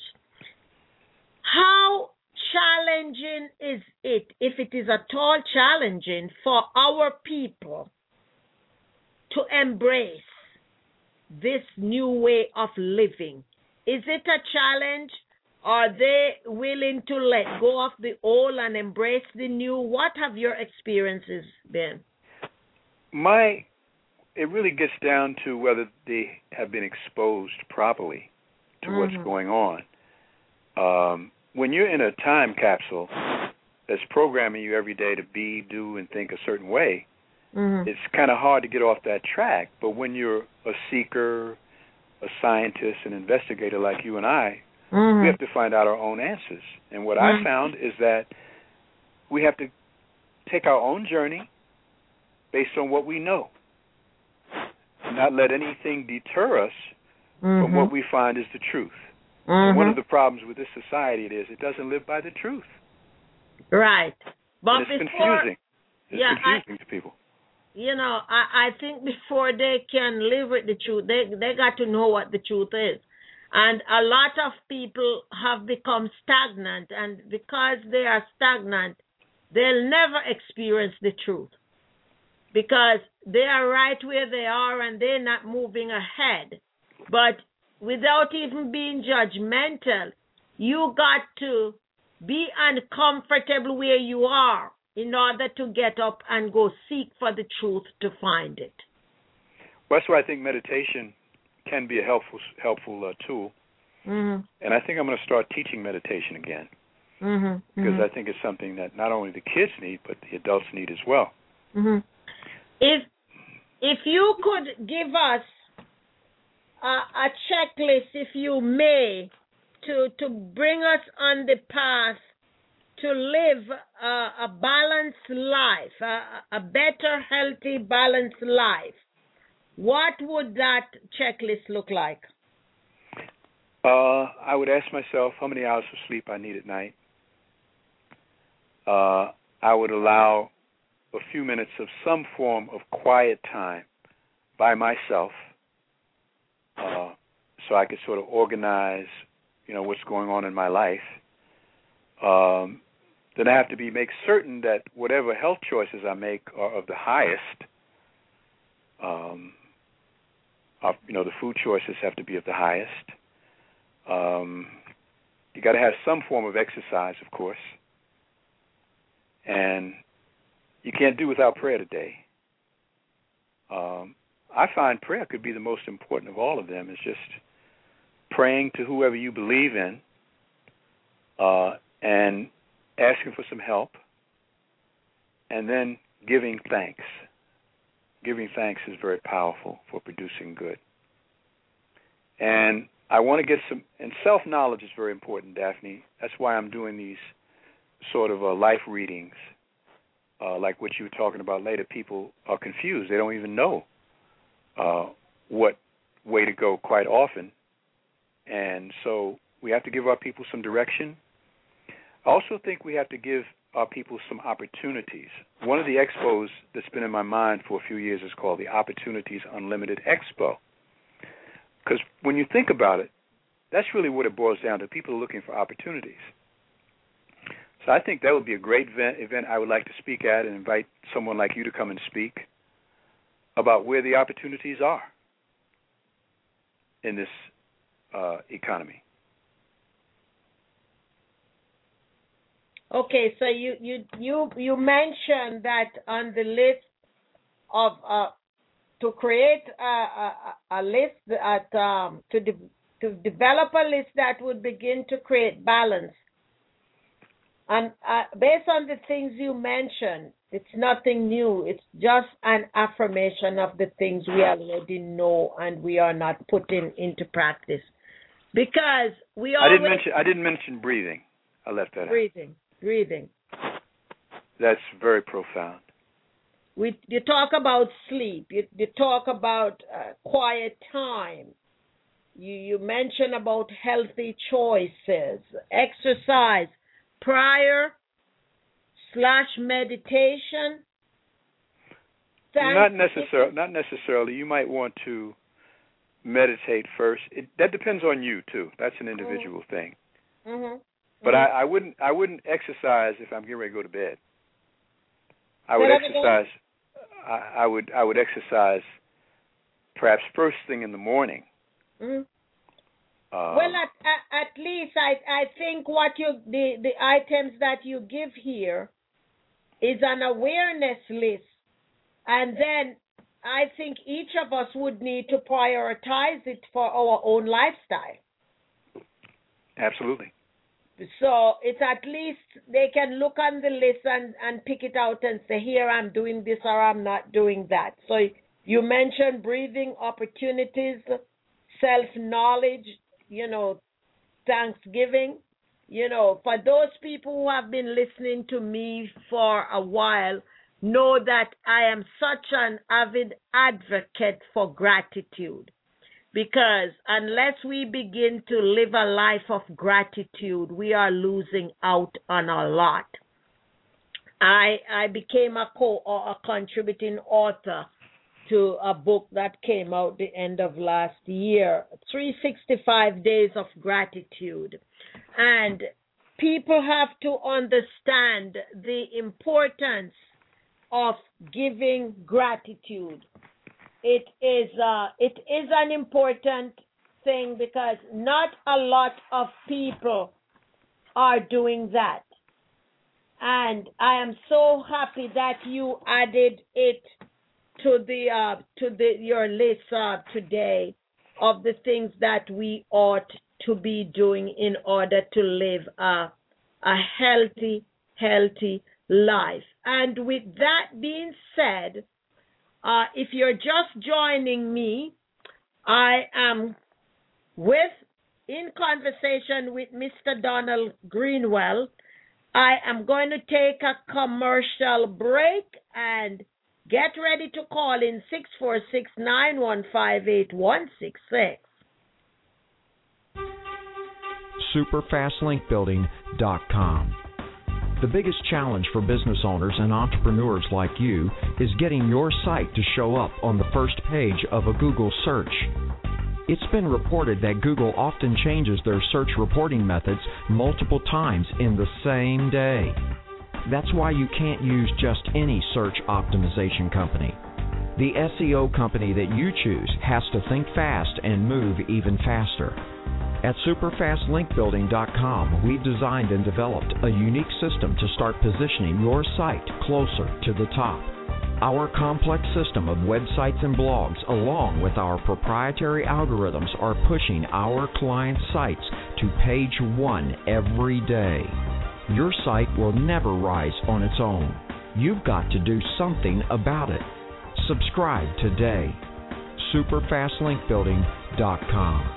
How challenging is it, if it is at all challenging, for our people to embrace this new way of living? Is it a challenge? Are they willing to let go of the old and embrace the new? What have your experiences been? My, it really gets down to whether they have been exposed properly to mm-hmm. what's going on. Um, when you're in a time capsule that's programming you every day to be, do, and think a certain way, mm-hmm. it's kind of hard to get off that track. But when you're a seeker, a scientist, an investigator like you and I, mm-hmm. we have to find out our own answers. And what mm-hmm. I found is that we have to take our own journey based on what we know, and not let anything deter us mm-hmm. from what we find is the truth. Mm-hmm. And one of the problems with this society it is it doesn't live by the truth. Right. But and it's before, confusing. It's yeah, confusing I, to people. You know, I, I think before they can live with the truth, they they got to know what the truth is. And a lot of people have become stagnant, and because they are stagnant, they'll never experience the truth, because they are right where they are and they're not moving ahead. But without even being judgmental, you got to be uncomfortable where you are in order to get up and go seek for the truth to find it. Well, that's why I think meditation can be a helpful helpful uh, tool. Mm-hmm. And I think I'm going to start teaching meditation again, mm-hmm. because mm-hmm. I think it's something that not only the kids need, but the adults need as well. Mm-hmm. If if you could give us a, a checklist, if you may, to, to bring us on the path to live a, a balanced life, a, a better, healthy, balanced life, what would that checklist look like? Uh, I would ask myself how many hours of sleep I need at night. Uh, I would allow a few minutes of some form of quiet time by myself, uh, so I could sort of organize, you know, what's going on in my life. Um, then I have to be make certain that whatever health choices I make are of the highest. Um, of, you know, the food choices have to be of the highest. Um, you got to have some form of exercise, of course, and you can't do without prayer today. Um, I find prayer could be the most important of all of them. It's just praying to whoever you believe in uh, and asking for some help, and then giving thanks. Giving thanks is very powerful for producing good. And I want to get some, and self-knowledge is very important, Daphne. That's why I'm doing these sort of uh, life readings, uh, like what you were talking about later. People are confused. They don't even know uh, what way to go quite often. And so we have to give our people some direction. I also think we have to give our people some opportunities. One of the expos that's been in my mind for a few years is called the Opportunities Unlimited Expo. Because when you think about it, that's really what it boils down to. People are looking for opportunities. So I think that would be a great event, event I would like to speak at and invite someone like you to come and speak about where the opportunities are in this uh, economy. Okay, so you you you you mentioned that on the list of uh, to create a, a, a list at um, to de- to develop a list that would begin to create balance. And uh, based on the things you mentioned, it's nothing new. It's just an affirmation of the things we already know and we are not putting into practice. Because we always... I didn't mention, I didn't mention breathing. I left that breathing, out. Breathing. That's very profound. We, you talk about sleep. You, you talk about uh, quiet time. You, you mention about healthy choices, exercise, prayer slash meditation. Not necessarily. Not necessarily. You might want to meditate first. It, that depends on you too. That's an individual mm-hmm. thing. Mm-hmm. But mm-hmm. I, I wouldn't. I wouldn't exercise if I'm getting ready to go to bed. I would exercise. I, I would. I would exercise perhaps first thing in the morning. Mm-hmm. Um, well, at, at at least I I think what you the the items that you give here is an awareness list, and then I think each of us would need to prioritize it for our own lifestyle. Absolutely. So it's at least they can look on the list and, and pick it out and say, here, I'm doing this or I'm not doing that. So you mentioned breathing opportunities, self-knowledge, you know, Thanksgiving. You know, for those people who have been listening to me for a while, know that I am such an avid advocate for gratitude. Because unless we begin to live a life of gratitude, we are losing out on a lot. I I became a co or a contributing author to a book that came out the end of last year, three hundred sixty-five Days of Gratitude. And people have to understand the importance of giving gratitude. It is uh, it is an important thing because not a lot of people are doing that. And I am so happy that you added it to the uh, to the your list uh, today of the things that we ought to be doing in order to live a a healthy healthy life. And with that being said, Uh, if you're just joining me, I am with, in conversation with Mister Donald Greenwell. I am going to take a commercial break and get ready to call in six four six, nine one five, eight one six six. super fast link building dot com. The biggest challenge for business owners and entrepreneurs like you is getting your site to show up on the first page of a Google search. It's been reported that Google often changes their search reporting methods multiple times in the same day. That's why you can't use just any search optimization company. The S E O company that you choose has to think fast and move even faster. At superfast link building dot com, we've designed and developed a unique system to start positioning your site closer to the top. Our complex system of websites and blogs, along with our proprietary algorithms, are pushing our clients' sites to page one every day. Your site will never rise on its own. You've got to do something about it. Subscribe today. superfast link building dot com.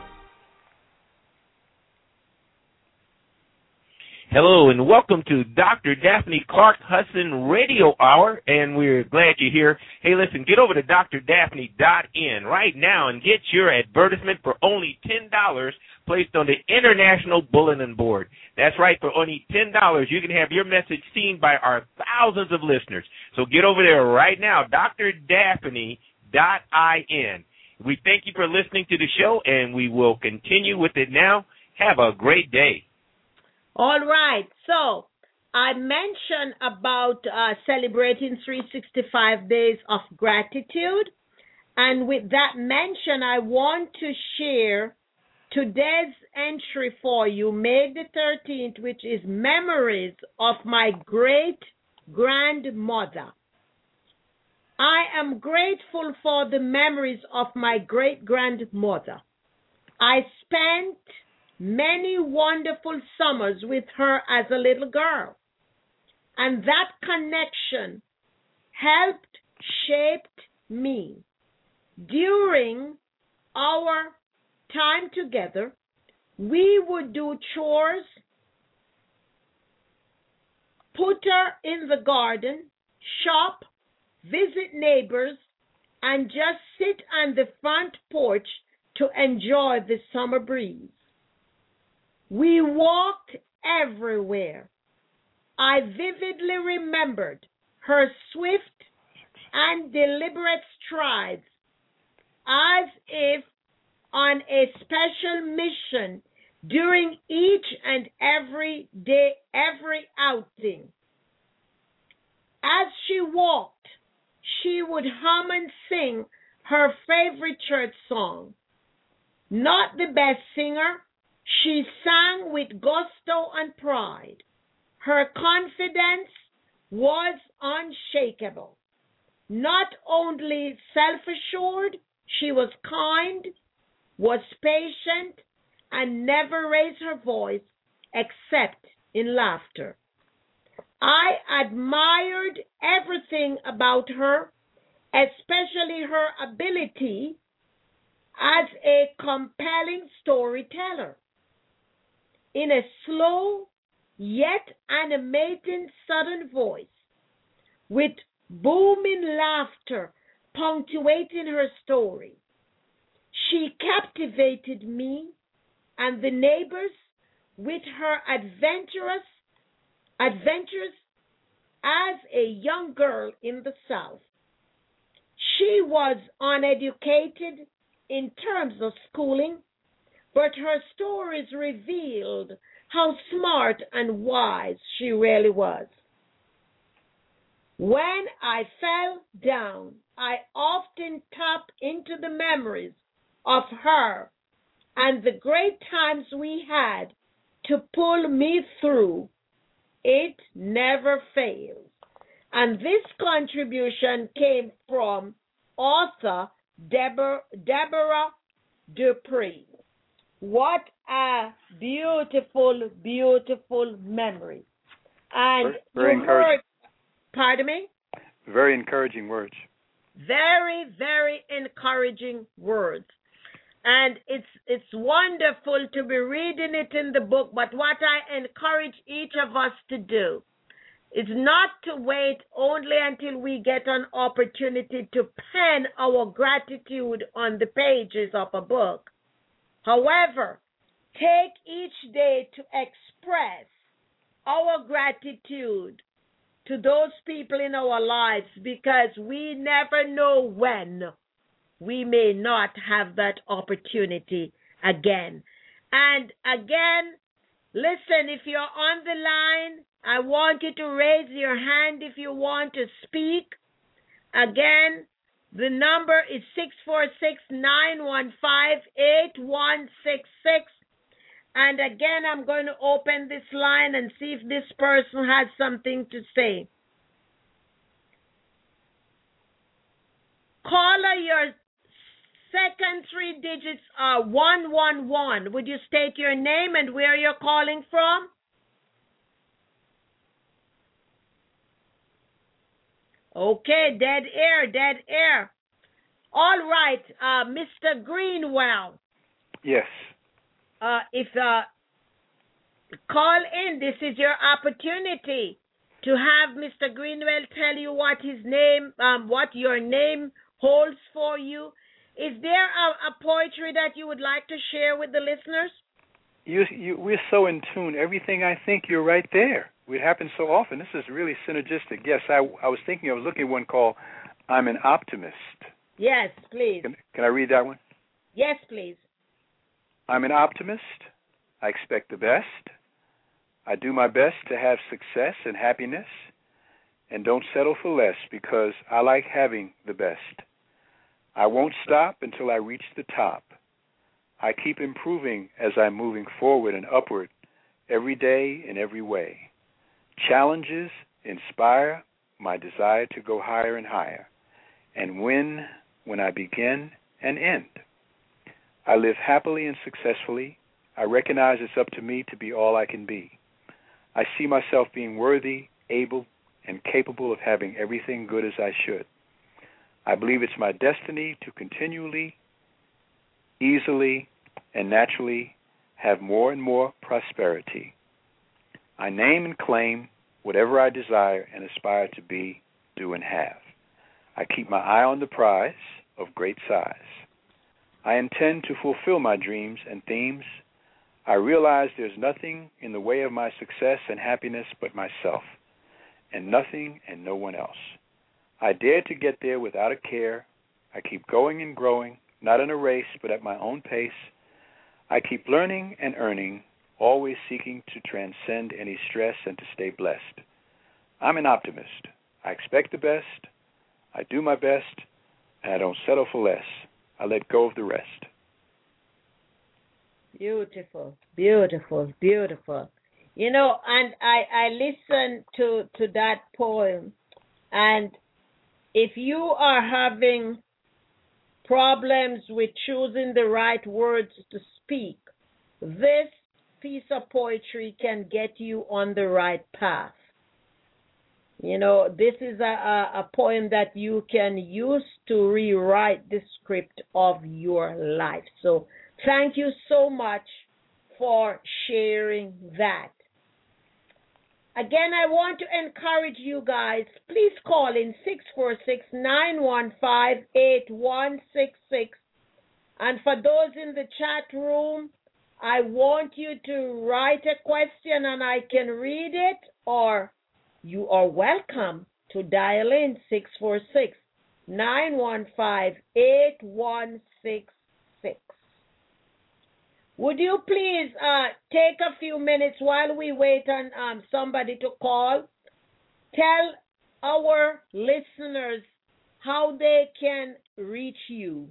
Hello and welcome to Doctor Daphne Clark Hudson Radio Hour, and we're glad you're here. Hey, listen, get over to D R daphne dot in right now and get your advertisement for only ten dollars placed on the International Bulletin Board. That's right, for only ten dollars you can have your message seen by our thousands of listeners. So get over there right now, D R daphne dot in. We thank you for listening to the show, and we will continue with it now. Have a great day. All right. So I mentioned about uh, celebrating three hundred sixty-five days of gratitude. And with that mention, I want to share today's entry for you, May the thirteenth, which is Memories of My Great-Grandmother. I am grateful for the memories of my great-grandmother. I spent many wonderful summers with her as a little girl. And that connection helped shape me. During our time together, we would do chores, put her in the garden, shop, visit neighbors, and just sit on the front porch to enjoy the summer breeze. We walked everywhere. I vividly remembered her swift and deliberate strides, as if on a special mission during each and every day, every outing. As she walked, she would hum and sing her favorite church song. Not the best singer, she sang with gusto and pride. Her confidence was unshakable. Not only self-assured, she was kind, was patient, and never raised her voice except in laughter. I admired everything about her, especially her ability as a compelling storyteller. In a slow yet animating southern voice, with booming laughter punctuating her story, she captivated me and the neighbors with her adventurous, adventures as a young girl in the South. She was uneducated in terms of schooling, but her stories revealed how smart and wise she really was. When I fell down, I often tapped into the memories of her and the great times we had to pull me through. It never fails. And this contribution came from author Deborah, Deborah Dupree. What a beautiful, beautiful memory. And very, very you heard, encouraging. Pardon me? Very encouraging words. Very, very encouraging words. And it's it's wonderful to be reading it in the book, but what I encourage each of us to do is not to wait only until we get an opportunity to pen our gratitude on the pages of a book. However, take each day to express our gratitude to those people in our lives, because we never know when we may not have that opportunity again. And again, Listen, if you're on the line, I want you to raise your hand if you want to speak. Again, the number is six four six, nine one five, eight one six six. And again, I'm going to open this line and see if this person has something to say. Caller, your second three digits are one one one. Would you state your name and where you're calling from? Okay, dead air, dead air. All right, uh, Mister Greenwell. Yes. Uh, if uh, call in, this is your opportunity to have Mister Greenwell tell you what his name, um, what your name holds for you. Is there a, a poetry that you would like to share with the listeners? You, you, we're so in tune. Everything I think, you're right there. It happens so often. This is really synergistic. Yes, I, I was thinking, I was looking at one called I'm an Optimist. Yes, please. Can, can I read that one? Yes, please. I'm an optimist. I expect the best. I do my best to have success and happiness, and don't settle for less because I like having the best. I won't stop until I reach the top. I keep improving as I'm moving forward and upward every day in every way. Challenges inspire my desire to go higher and higher and win when I begin and end. I live happily and successfully. I recognize it's up to me to be all I can be. I see myself being worthy, able, and capable of having everything good as I should. I believe it's my destiny to continually, easily, and naturally have more and more prosperity. I name and claim whatever I desire and aspire to be, do, and have. I keep my eye on the prize of great size. I intend to fulfill my dreams and themes. I realize there's nothing in the way of my success and happiness but myself, and nothing and no one else. I dare to get there without a care. I keep going and growing, not in a race, but at my own pace. I keep learning and earning, always seeking to transcend any stress and to stay blessed. I'm an optimist. I expect the best. I do my best, and I don't settle for less. I let go of the rest. Beautiful, beautiful, beautiful. You know, and I, I listened to, to that poem, and if you are having problems with choosing the right words to speak, this piece of poetry can get you on the right path. You know, this is a, a, a poem that you can use to rewrite the script of your life. So thank you so much for sharing that. Again, I want to encourage you guys, please call in six four six, nine one five, eight one six six. And for those in the chat room, I want you to write a question and I can read it, or you are welcome to dial in six four six, nine one five, eight one six six. Would you please uh, take a few minutes while we wait on um, somebody to call? Tell our listeners how they can reach you.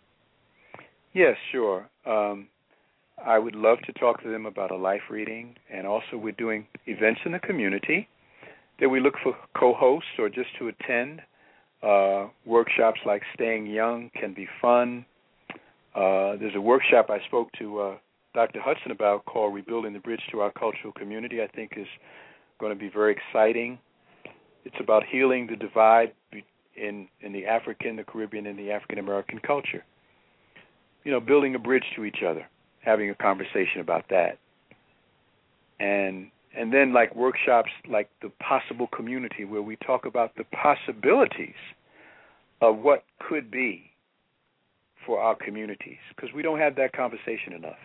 Yes, sure. Um, I would love to talk to them about a life reading, and also we're doing events in the community that we look for co-hosts or just to attend. Uh, workshops like Staying Young can be fun. Uh, there's a workshop I spoke to uh, Doctor Hudson about called Rebuilding the Bridge to Our Cultural Community. I think is going to be very exciting. It's about healing the divide in, in the African, the Caribbean, and the African-American culture. You know, building a bridge to each other, having a conversation about that. And and then like workshops like the Possible Community, where we talk about the possibilities of what could be for our communities, because we don't have that conversation enough.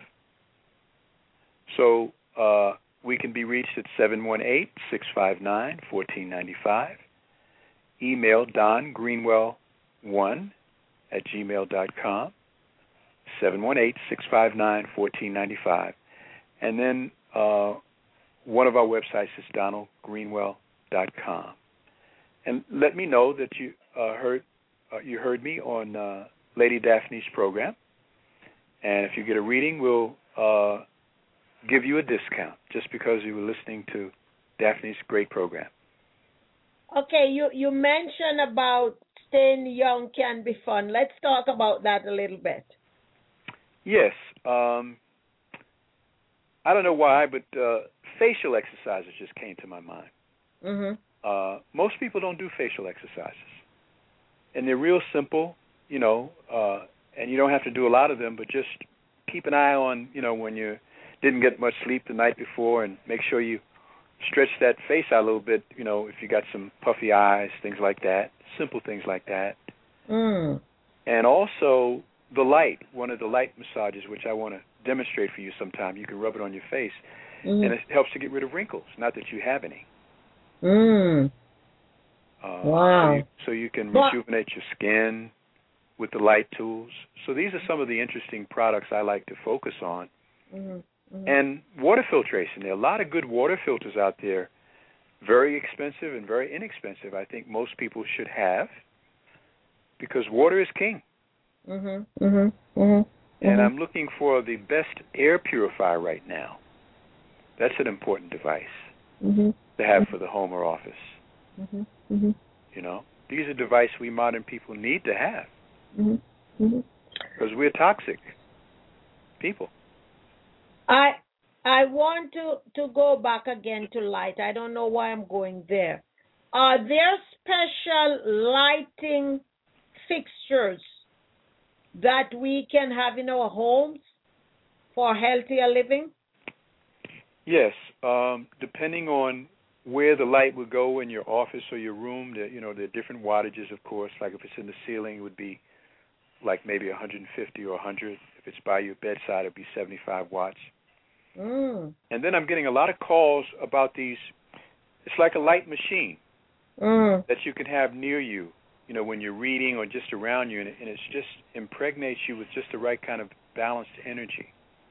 So uh, we can be reached at seven one eight, six five nine, one four nine five. Email Don Greenwell one at gmail dot com, seven one eight, six five nine, one four nine five. And then uh, one of our websites is donald greenwell dot com. And let me know that you uh, heard uh, you heard me on uh, Lady Daphne's program. And if you get a reading, we'll uh, give you a discount just because you were listening to Daphne's great program. Okay, you, you mentioned about staying young can be fun. Let's talk about that a little bit. Yes. Um, I don't know why, but uh, facial exercises just came to my mind. Mm-hmm. Uh, most people don't do facial exercises. And they're real simple, you know, uh, and you don't have to do a lot of them, but just keep an eye on, you know, when you didn't get much sleep the night before, and make sure you stretch that face out a little bit, you know, if you got some puffy eyes, things like that, simple things like that. Mm. And also the light, one of the light massages, which I want to demonstrate for you sometime. You can rub it on your face, Mm. and it helps to get rid of wrinkles, not that you have any. Mm. Uh, Wow. So you, so you can What? rejuvenate your skin with the light tools. So these are some of the interesting products I like to focus on. Mm-hmm. Mm-hmm. And water filtration. There are a lot of good water filters out there, very expensive and very inexpensive. I think most people should have, because water is king. Mm-hmm. Mm-hmm. Mm-hmm. And I'm looking for the best air purifier right now. That's an important device Mm-hmm. to have for the home or office. Mm-hmm. Mm-hmm. You know, these are devices we modern people need to have, Mm-hmm. Mm-hmm. because we're toxic people. I I want to, to go back again to light. I don't know why I'm going there. Are there special lighting fixtures that we can have in our homes for healthier living? Yes, um, depending on where the light would go in your office or your room, there, you know, there are different wattages, of course. Like if it's in the ceiling, it would be like maybe one hundred fifty or one hundred. If it's by your bedside, it would be seventy-five watts. Mm. And then I'm getting a lot of calls about these. It's like a light machine Mm. that you can have near you, you know, when you're reading or just around you, and it, and it just impregnates you with just the right kind of balanced energy.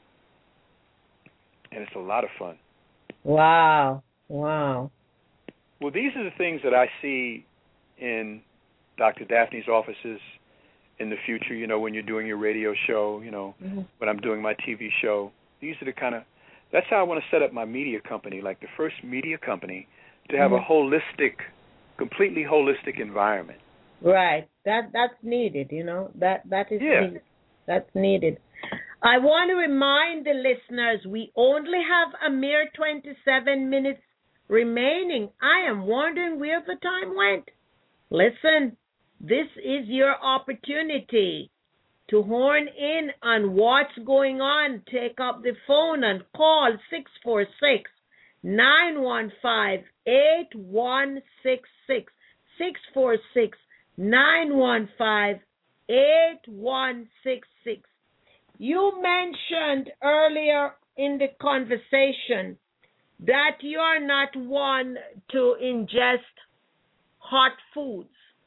And it's a lot of fun. Wow. Wow. Well, these are the things that I see in Doctor Daphne's offices in the future, you know, when you're doing your radio show, you know, Mm-hmm. when I'm doing my T V show. These are the kind of, that's how I want to set up my media company, like the first media company, to have Mm-hmm. a holistic, completely holistic environment. Right. That that's needed, you know. That that is Yeah. needed. That's needed. I want to remind the listeners we only have a mere twenty-seven minutes remaining. I am wondering where the time went. Listen, this is your opportunity to horn in on what's going on. Take up the phone and call six four six, nine one five, eight one six six. six four six, nine one five, eight one six six. You mentioned earlier in the conversation that you are not one to ingest hot foods.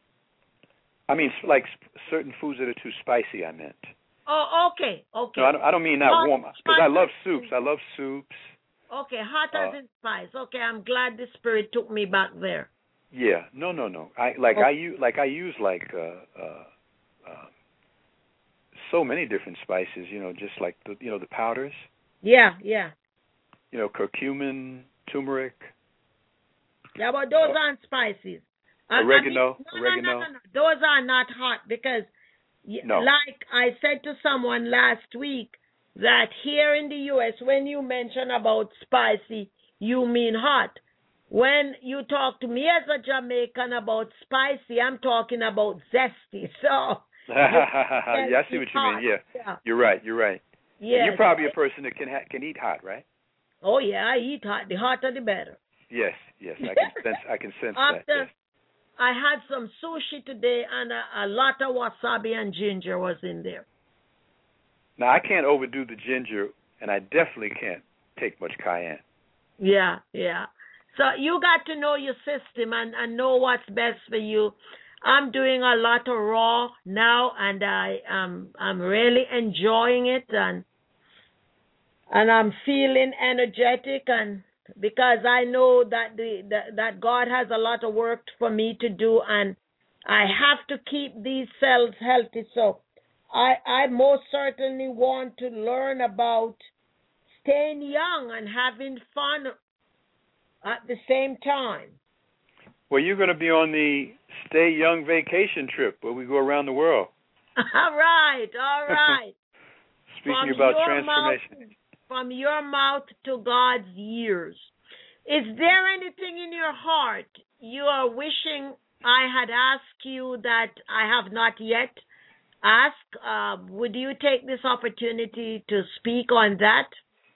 I mean, like certain foods that are too spicy, I meant. Oh, okay, okay. No, I don't, I don't mean not Hot warm, because I love spicy. soups. I love soups. Okay, hot as Uh, in spice. Okay, I'm glad the spirit took me back there. Yeah, no, no, no. I like Oh. I use like I use like uh, uh, uh, so many different spices. You know, just like the you know the powders. Yeah, yeah. You know, curcumin, turmeric. Yeah, but those Uh, aren't spices. I- I mean- oregano, no, oregano. No, no, no, no. Those are not hot because, y- No. like I said to someone last week, that here in the U S, when you mention about spicy, you mean hot. When you talk to me as a Jamaican about spicy, I'm talking about zesty. So, yeah, I see what you hot. mean. Yeah, Yeah. you're right. You're right. And Yes. You're probably a person that can ha- can eat hot, right? Oh yeah, I eat hot. The hotter the better. Yes, yes. I can sense. I can sense that. After Yes. I had some sushi today, and a, a lot of wasabi and ginger was in there. Now I can't overdo the ginger, and I definitely can't take much cayenne. Yeah, yeah. So you got to know your system and, and know what's best for you. I'm doing a lot of raw now, and I am I'm really enjoying it, and And I'm feeling energetic, and because I know that the, the that God has a lot of work for me to do, and I have to keep these cells healthy. So I I most certainly want to learn about staying young and having fun at the same time. Well, you're going to be on the Stay Young vacation trip where we go around the world. All right, all right. Speaking From about your transformation. Mouth, from your mouth to God's ears. Is there anything in your heart you are wishing I had asked you that I have not yet asked? Uh, would you take this opportunity to speak on that?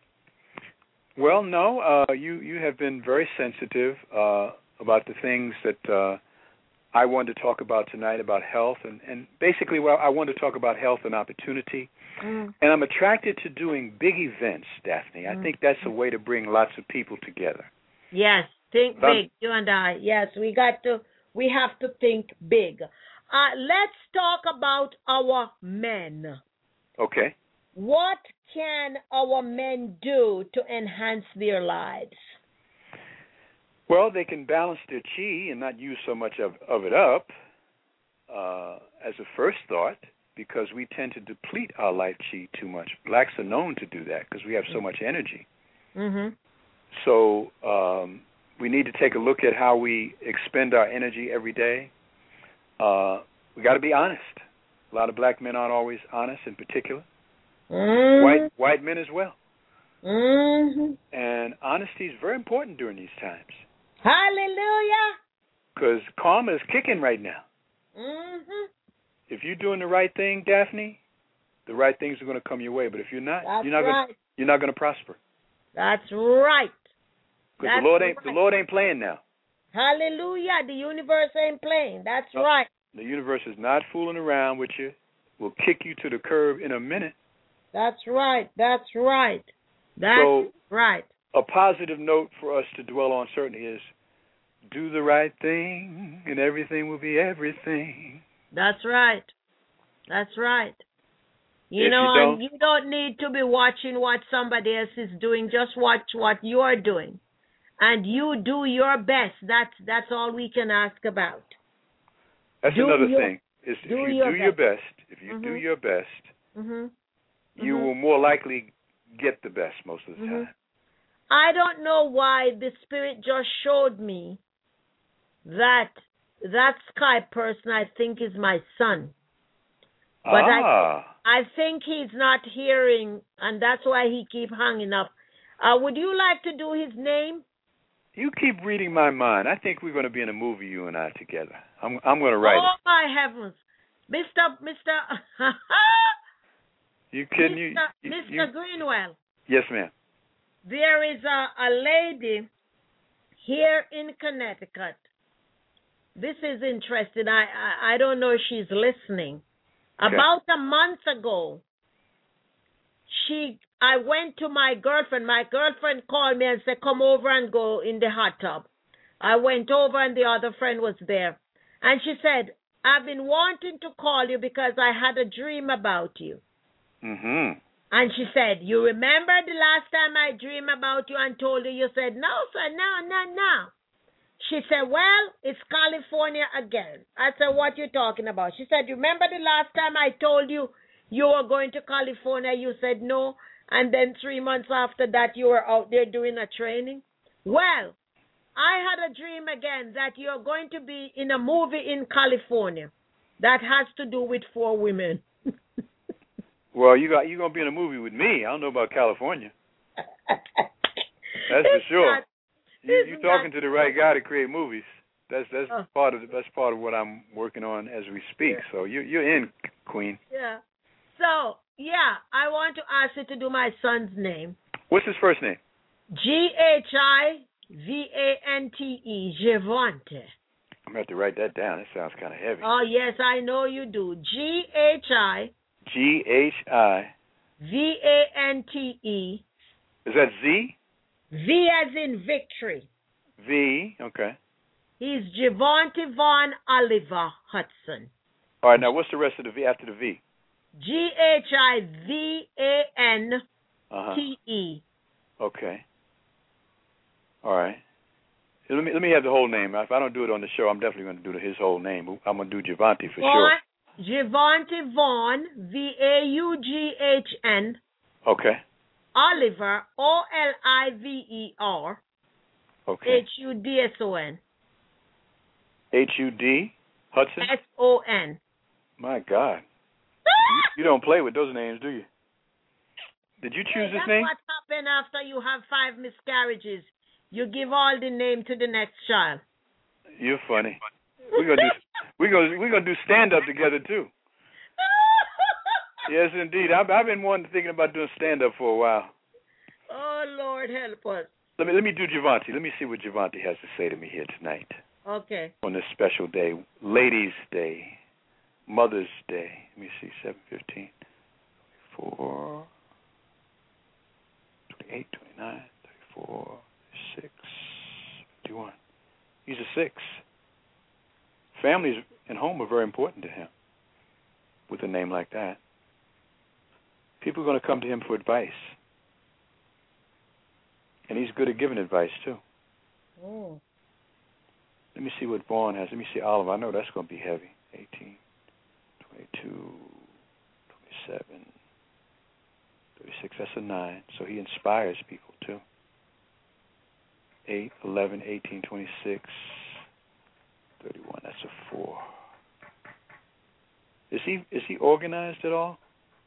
Well, no. Uh, you, you have been very sensitive uh, about the things that uh, I wanted to talk about tonight, about health. And, and basically, well, I wanted to talk about health and opportunity. Mm. And I'm attracted to doing big events, Daphne. I mm. think that's a way to bring lots of people together. Yes, think but big, you and I. Yes, we got to, we have to think big. Uh, let's talk about our men. Okay. What can our men do to enhance their lives? Well, they can balance their chi and not use so much of, of it up uh, as a first thought, because we tend to deplete our life chi too much. Blacks are known to do that because we have so much energy. Mm-hmm. So um, we need to take a look at how we expend our energy every day. Uh, we got to be honest. A lot of black men aren't always honest, in particular. Mm-hmm. White white men as well. Mm-hmm. And honesty is very important during these times. Hallelujah. Because karma is kicking right now. Mm-hmm. If you're doing the right thing, Daphne, the right things are going to come your way. But if you're not, That's you're not right. going you're not going to prosper. That's right. Because the Lord ain't right. the Lord ain't playing now. Hallelujah. The universe ain't playing. That's no, right. The universe is not fooling around with you. Will kick you to the curb in a minute. That's right. That's right. That's so, right. A positive note for us to dwell on certainly is do the right thing and everything will be everything. That's right. That's right. You if know, you don't, and you don't need to be watching what somebody else is doing. Just watch what you're doing. And you do your best. That's that's all we can ask about. That's do another your, thing. Is if you your do best. your best, if you mm-hmm. do your best, mm-hmm. you mm-hmm. will more likely get the best most of the mm-hmm. time. I don't know why the Spirit just showed me that that Skype person I think is my son. But ah. I I think he's not hearing, and that's why he keep hanging up. Uh, would you like to do his name? You keep reading my mind. I think we're going to be in a movie, you and I together. I'm I'm going to write oh, it. Oh, my heavens. Mister Mister You can Mister you, you Mister you, Greenwell. Yes, ma'am. There is a, a lady here in Connecticut. This is interesting. I, I, I don't know if she's listening. Okay. About a month ago, she I went to my girlfriend. My girlfriend called me and said, come over and go in the hot tub. I went over and the other friend was there. And she said, I've been wanting to call you because I had a dream about you. Mm-hmm. And she said, you remember the last time I dreamed about you and told you? You said, no, sir, no, no, no. She said, well, it's California again. I said, what you talking about? She said, remember the last time I told you you were going to California? You said no. And then three months after that, you were out there doing a training. Well, I had a dream again that you're going to be in a movie in California that has to do with four women. Well, you got you're gonna be in a movie with me. I don't know about California. That's for sure. Not, you, you're talking to the right guy to create movies. That's that's uh, part of that's part of what I'm working on as we speak. Yeah. So you you're in, Queen. Yeah. So yeah, I want to ask you to do my son's name. What's his first name? G H I V A N T E, Givante. I'm gonna have to write that down. That sounds kind of heavy. Oh yes, I know you do. G H I. G H I. V A N T E. Is that Z? V as in victory. V, okay. He's Javonte Von Oliver Hudson. All right, now what's the rest of the V after the V? G H I V A N uh-huh. T E. Okay. All right. Let me let me have the whole name. If I don't do it on the show, I'm definitely going to do his whole name. I'm going to do Javante for Vaughn, sure. Javante Vaughn, V A U G H N. Okay. Oliver, O L I V E R. Okay. H U D S O N. H U D Hudson? S O N. My God. you, you don't play with those names, do you? Did you choose hey, this that's name? That's what happens after you have five miscarriages. You give all the name to the next child. You're funny. We're gonna do we're gonna we're gonna do stand up together too. Yes, indeed. I've I've been wanting thinking about doing stand up for a while. Oh Lord, help us. Let me let me do Javante. Let me see what Javante has to say to me here tonight. Okay. On this special day, Ladies' Day, Mother's Day. Let me see, seven fifteen, twenty-four, twenty-eight, twenty-nine, thirty-four, six, fifty-one. He's a six. Families and home are very important to him with a name like that. People are going to come to him for advice. And he's good at giving advice, too. Oh. Let me see what Vaughn has. Let me see Oliver. I know that's going to be heavy. eighteen, twenty-two, twenty-seven, thirty-six. That's a nine. So he inspires people, too. eight, eleven, eighteen, twenty-six, thirty-one. That's a four. Is he is he organized at all?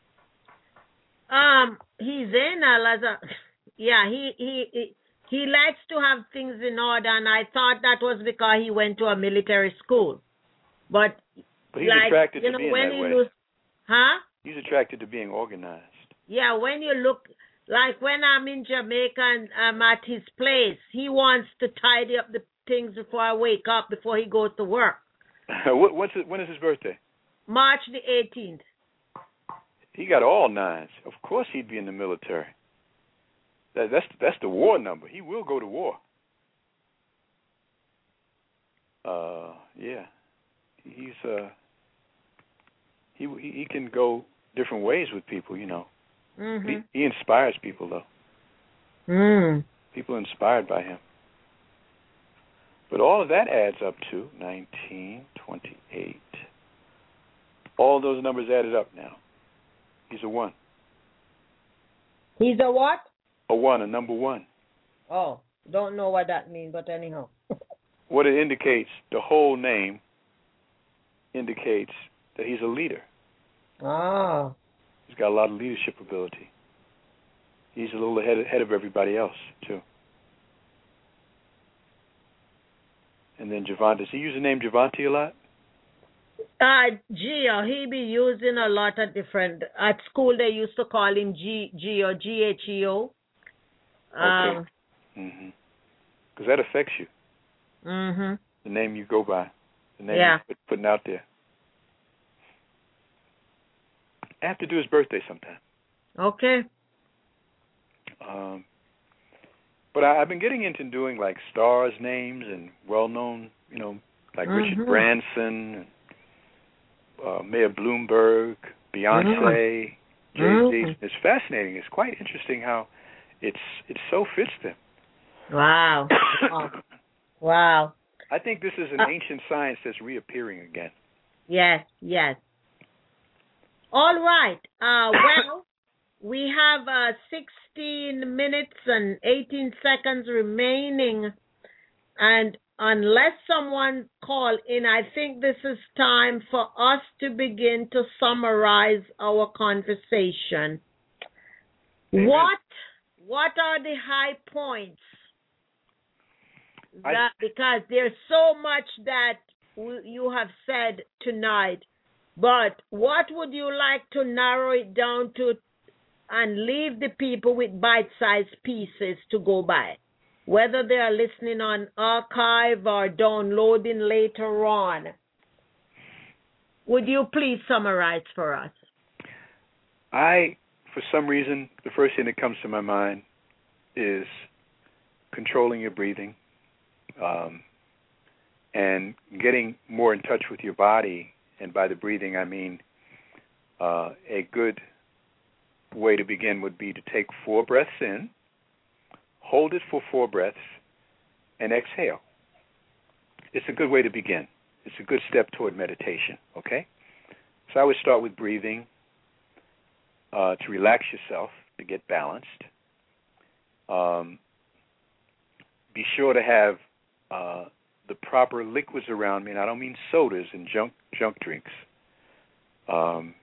Um, he's in as a yeah. He, he he he likes to have things in order, and I thought that was because he went to a military school. But but he's like, attracted you to know, being when that he way. Lose, huh? He's attracted to being organized. Yeah, when you look, like when I'm in Jamaica and I'm at his place, he wants to tidy up the things before I wake up, before he goes to work. what, what's it, when is his birthday? March the eighteenth. He got all nines. Of course he'd be in the military. That, that's that's the war number. He will go to war. Uh, yeah. He's uh. He he can go different ways with people, you know. Mm-hmm. He, he inspires people, though. Mm. People are inspired by him. But all of that adds up to nineteen, twenty-eight. All those numbers added up now. He's a one. He's a what? A one, a number one. Oh, don't know what that means, but anyhow. What it indicates, the whole name indicates that he's a leader. Ah. He's got a lot of leadership ability. He's a little ahead, ahead of everybody else, too. And then Javante. Does he use the name Javante a lot? Uh, Gio, he be using a lot of different, at school they used to call him G, Gio, G H E O. Um, okay. Mm-hmm. Because that affects you. Mm-hmm. The name you go by. The name yeah. you're putting out there. I have to do his birthday sometime. Okay. Um, but I, I've been getting into doing like stars' names and well-known, you know, like mm-hmm. Richard Branson, and, uh, Mayor Bloomberg, Beyonce, mm-hmm. Jay-Z. Mm-hmm. It's fascinating. It's quite interesting how it's it so fits them. Wow. wow. Wow. I think this is an uh, ancient science that's reappearing again. Yes, yes. All right. Uh, well, we have uh, sixteen minutes and eighteen seconds remaining. And unless someone call in, I think this is time for us to begin to summarize our conversation. Amen. What What are the high points? That, I, because there's so much that w- you have said tonight. But what would you like to narrow it down to and leave the people with bite-sized pieces to go by? Whether they are listening on archive or downloading later on. Would you please summarize for us? I, for some reason, the first thing that comes to my mind is controlling your breathing um, and getting more in touch with your body. And by the breathing, I mean uh, a good way to begin would be to take four breaths in, hold it for four breaths, and exhale. It's a good way to begin. It's a good step toward meditation, okay? So I would start with breathing uh, to relax yourself, to get balanced. Um, be sure to have uh, the proper liquids around me, and I don't mean sodas and junk junk drinks. Um,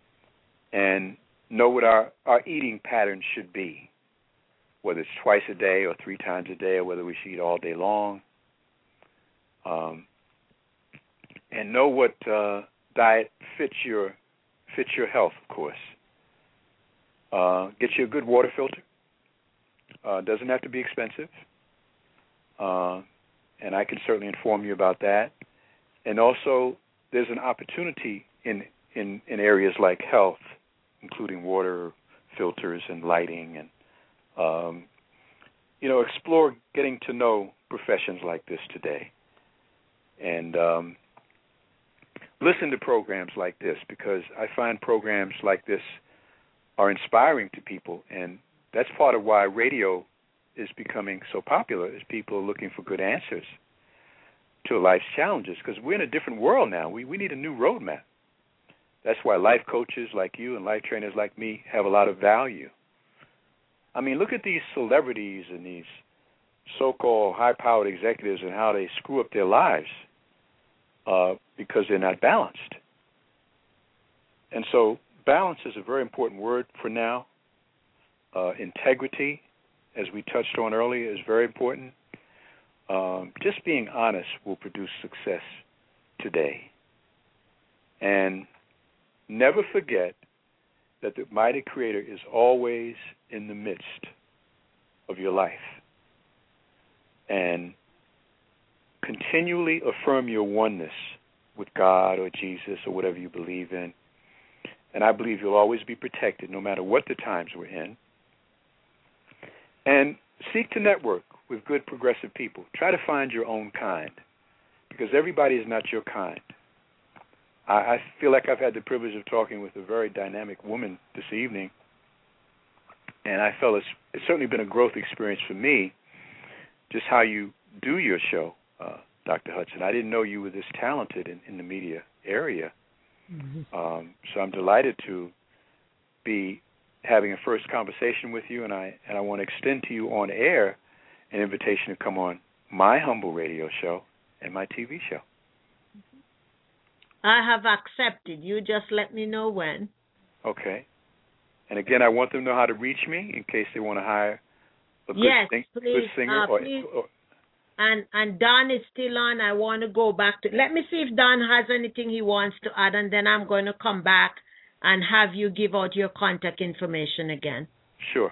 and know what our, our eating pattern should be, whether it's twice a day or three times a day, or whether we should eat all day long. Um, and know what uh, diet fits your fits your health, of course. Uh, get you a good water filter. Uh, doesn't have to be expensive. Uh, and I can certainly inform you about that. And also, there's an opportunity in, in, in areas like health, including water filters and lighting, and um, you know, explore getting to know professions like this today. And um, listen to programs like this, because I find programs like this are inspiring to people, and that's part of why radio is becoming so popular, is people are looking for good answers to life's challenges, because we're in a different world now. We we need a new roadmap. That's why life coaches like you and life trainers like me have a lot of value. I mean, look at these celebrities and these so-called high-powered executives and how they screw up their lives uh, because they're not balanced. And so balance is a very important word for now. Uh, integrity, as we touched on earlier, is very important. Um, just being honest will produce success today. And never forget that the mighty Creator is always in the midst of your life. And continually affirm your oneness with God or Jesus or whatever you believe in. And I believe you'll always be protected no matter what the times we're in. And seek to network with good progressive people. Try to find your own kind, because everybody is not your kind. I, I feel like I've had the privilege of talking with a very dynamic woman this evening, and I felt it's, it's certainly been a growth experience for me, just how you do your show, uh, Doctor Hudson. I didn't know you were this talented in, in the media area. Mm-hmm. Um, so I'm delighted to be having a first conversation with you, and I and I want to extend to you on air an invitation to come on my humble radio show and my T V show. I have accepted. You just let me know when. Okay. And again, I want them to know how to reach me in case they want to hire a good, yes, sing- please, good singer. uh, or, please. or, And and Don is still on. I want to go back to. Let me see if Don has anything he wants to add, and then I'm going to come back and have you give out your contact information again. Sure.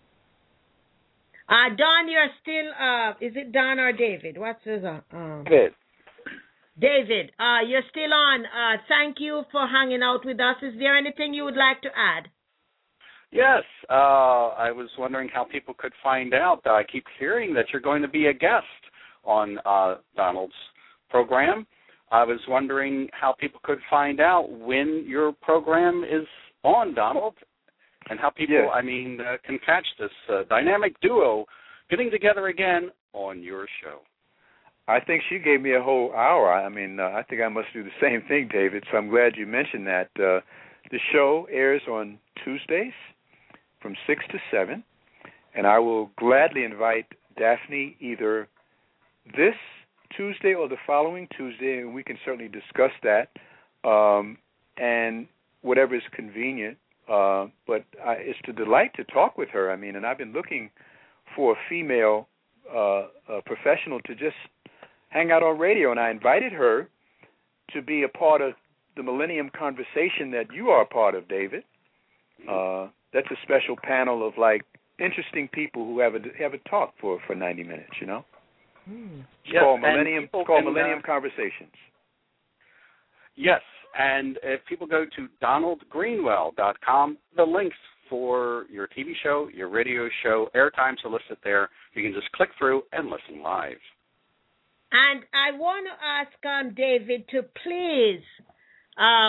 Uh, Don, you're still. Uh, is it Don or David? What's his? Uh, um, David. David, uh, you're still on. Uh, thank you for hanging out with us. Is there anything you would like to add? Yes, uh, I was wondering how people could find out. Uh, I keep hearing that you're going to be a guest on uh, Donald's program. I was wondering how people could find out when your program is on, Donald, and how people, yes. I mean, uh, can catch this uh, dynamic duo getting together again on your show. I think she gave me a whole hour. I mean, uh, I think I must do the same thing, David, so I'm glad you mentioned that. Uh, the show airs on Tuesdays from six to seven, and I will gladly invite Daphne either this Tuesday or the following Tuesday, and we can certainly discuss that, um, and whatever is convenient. Uh, but I, it's a delight to talk with her. I mean, and I've been looking for a female uh, a professional to just hang out on radio, and I invited her to be a part of the Millennium Conversation that you are a part of, David. Uh, that's a special panel of, like, interesting people who have a, have a talk for, for ninety minutes, you know? Mm. It's yes, called Millennium, it's called can, Millennium uh, Conversations. Yes, and if people go to donald greenwell dot com, the links for your T V show, your radio show, airtimes are listed there. You can just click through and listen live. And I want to ask um, David to please um,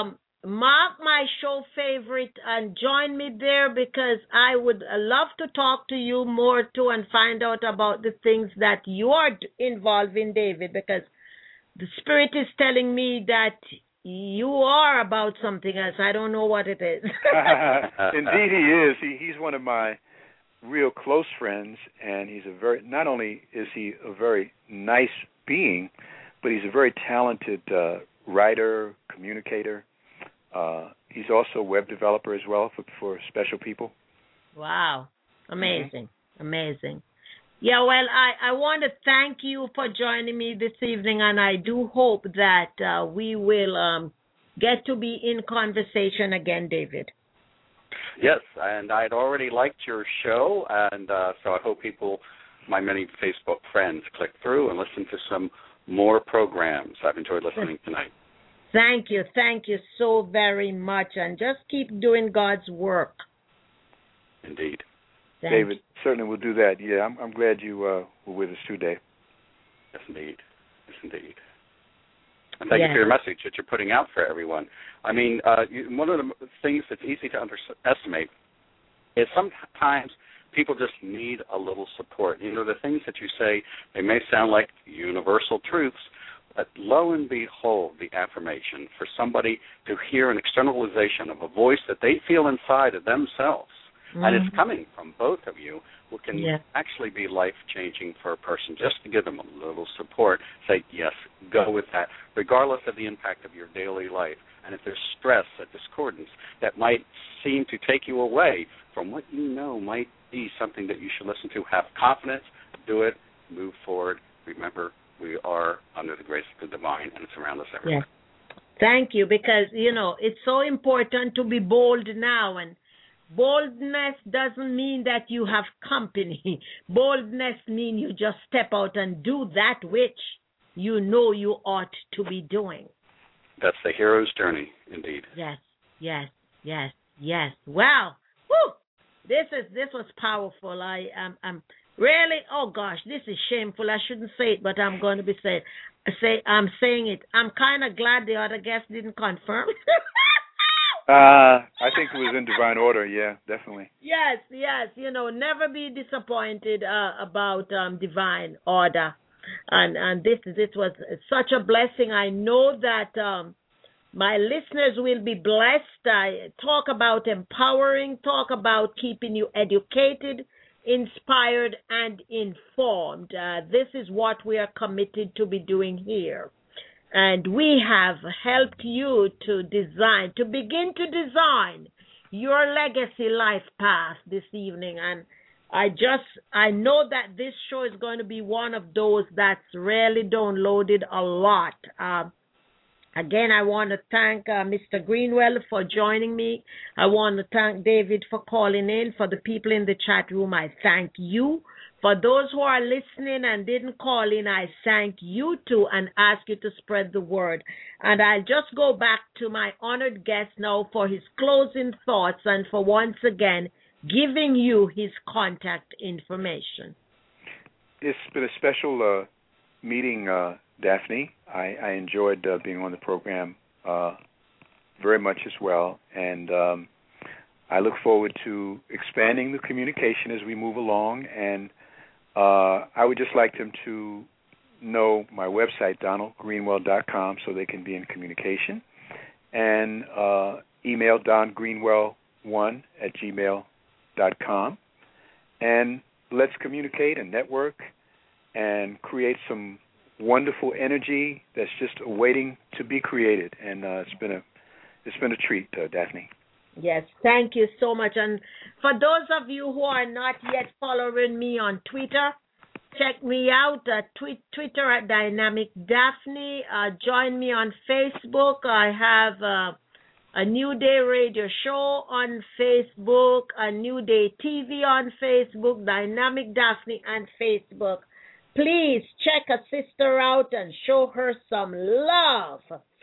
mark my show favorite and join me there, because I would love to talk to you more too and find out about the things that you are involved in, David, because the Spirit is telling me that you are about something else. I don't know what it is. Indeed, he is. He, he's one of my real close friends, and he's a very, not only is he a very nice being, but he's a very talented uh, writer, communicator. Uh, he's also a web developer as well for, for special people. Wow. Amazing. Mm-hmm. Amazing. Yeah, well, I, I want to thank you for joining me this evening, and I do hope that uh, we will um, get to be in conversation again, David. Yes, and I'd already liked your show, and uh, so I hope people, my many Facebook friends, click through and listen to some more programs. I've enjoyed listening tonight. Thank you. Thank you so very much, and just keep doing God's work. Indeed. Thank David, you. certainly will do that. Yeah, I'm, I'm glad you uh, were with us today. Yes, indeed. Yes, indeed. And thank yes. you for your message that you're putting out for everyone. I mean, uh, you, one of the things that's easy to underestimate is sometimes people just need a little support. You know, the things that you say, they may sound like universal truths, but lo and behold, the affirmation for somebody to hear an externalization of a voice that they feel inside of themselves, mm-hmm. and it's coming from both of you, what can yeah. actually be life-changing for a person, just to give them a little support. Say, yes, go with that, regardless of the impact of your daily life. And if there's stress, a discordance that might seem to take you away from what you know might be something that you should listen to, have confidence, do it, move forward. Remember, we are under the grace of the divine, and it's around us everywhere. Yeah. Thank you, because, you know, it's so important to be bold now, and boldness doesn't mean that you have company. Boldness means you just step out and do that which you know you ought to be doing. That's the hero's journey, indeed. Yes, yes, yes, yes. Wow. Woo! This is this was powerful. I am I'm, I'm really, oh gosh, this is shameful. I shouldn't say it, but I'm going to be saying say I'm saying it. I'm kind of glad the other guest didn't confirm. Uh, I think it was in divine order. Yeah, definitely. Yes, yes. You know, never be disappointed uh, about um, divine order, and and this this was such a blessing. I know that um, my listeners will be blessed. I talk about empowering, talk about keeping you educated, inspired, and informed. Uh, this is what we are committed to be doing here. And we have helped you to design, to begin to design your legacy life path this evening. And I just, I know that this show is going to be one of those that's really downloaded a lot. Uh, again, I want to thank uh, Mister Greenwell for joining me. I want to thank David for calling in. For the people in the chat room, I thank you. For those who are listening and didn't call in, I thank you too and ask you to spread the word. And I'll just go back to my honored guest now for his closing thoughts and for once again giving you his contact information. It's been a special uh, meeting, uh, Daphne. I, I enjoyed uh, being on the program uh, very much as well. And um, I look forward to expanding the communication as we move along. And Uh, I would just like them to know my website, donald greenwell dot com, so they can be in communication. And uh, email don greenwell one at gmail dot com. And let's communicate and network and create some wonderful energy that's just waiting to be created. And uh, it's been a it's been a treat, uh, Daphne. Yes, thank you so much. And for those of you who are not yet following me on Twitter, check me out at tw- Twitter at Dynamic Daphne. Uh, join me on Facebook. I have uh, a New Day radio show on Facebook, a New Day T V on Facebook, Dynamic Daphne on Facebook. Please check a sister out and show her some love.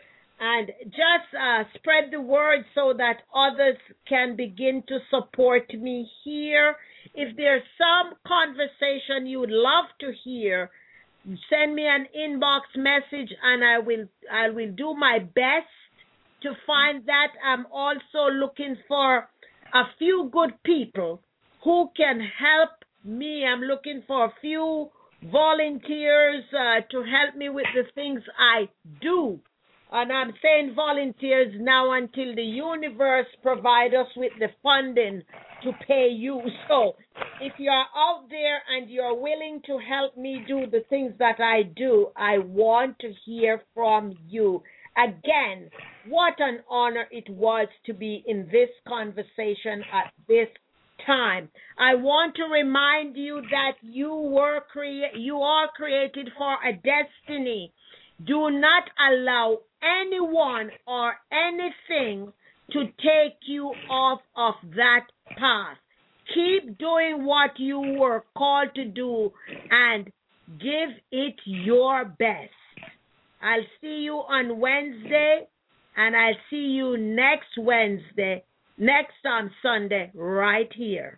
And just uh, spread the word so that others can begin to support me here. If there's some conversation you would love to hear, send me an inbox message, and I will I will do my best to find that I'm also looking for a few good people who can help me. I'm looking for a few volunteers uh, to help me with the things I do. And I'm saying volunteers now until the universe provide us with the funding to pay you. So if you're out there and you're willing to help me do the things that I do, I want to hear from you. Again, what an honor it was to be in this conversation at this time. I want to remind you that you were crea- you are created for a destiny. Do not allow anyone or anything to take you off of that path. Keep doing what you were called to do and give it your best. I'll see you on Wednesday, and I'll see you next Wednesday, next on Sunday, right here.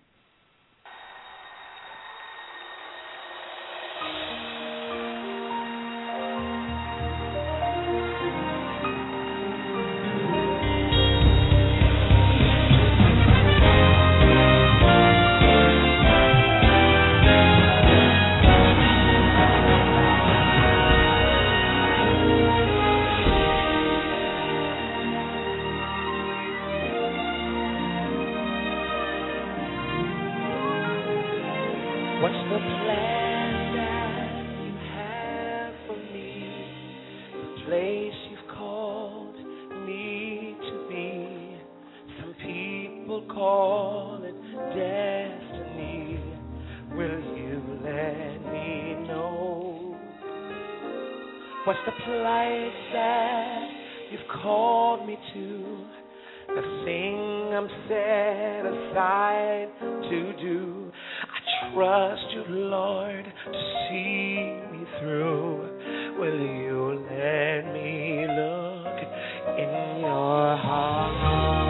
What's the place that you've called me to? The thing I'm set aside to do. I trust you, Lord, to see me through. Will you let me look in your heart?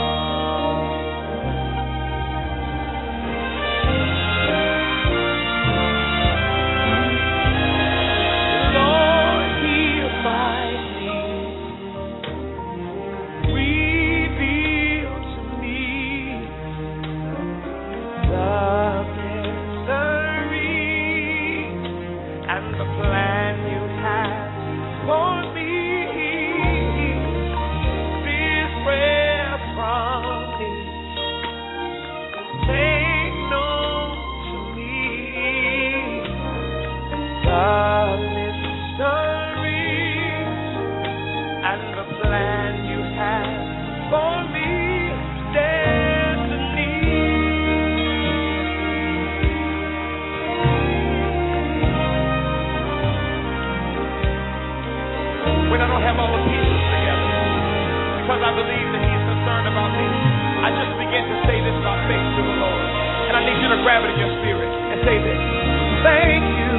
I believe that he's concerned about me. I just begin to say this by faith to the Lord. And I need you to grab it in your spirit and say this. Thank you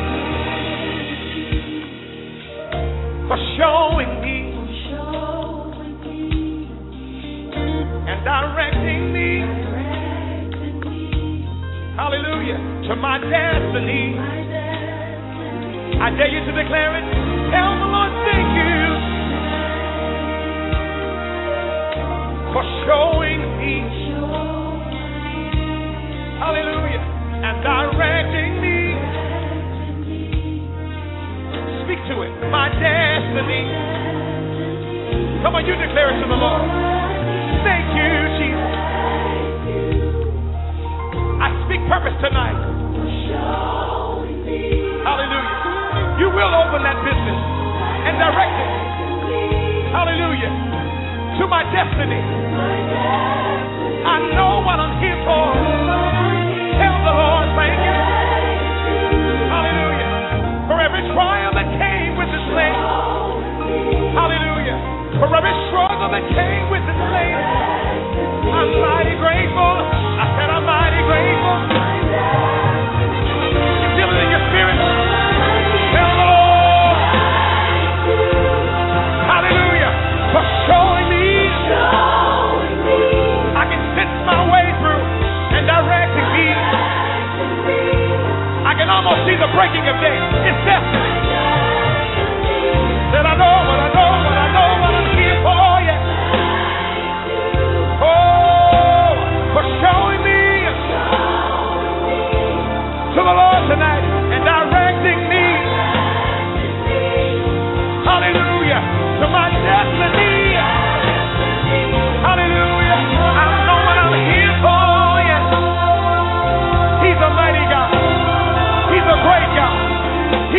for showing me and directing me, hallelujah, to my destiny. I dare you to declare it. Tell the Lord, thank you for showing me, hallelujah, and directing me. Speak to it, my destiny. Come on, you declare it to the Lord. Thank you, Jesus. I speak purpose tonight. Hallelujah. You will open that business and direct it. Hallelujah. To my destiny. I know what I'm here for. Tell the Lord, thank you. Hallelujah. For every trial that came with this land. Hallelujah. For every struggle that came with this land. I'm mighty grateful. I said I'm mighty grateful. You feel it in your spirit? Tell the Lord. Hallelujah. For showing me. I can sense my way through and directing me. I can almost see the breaking of day. It's destiny. That I know what I know, what I know, what I'm here for.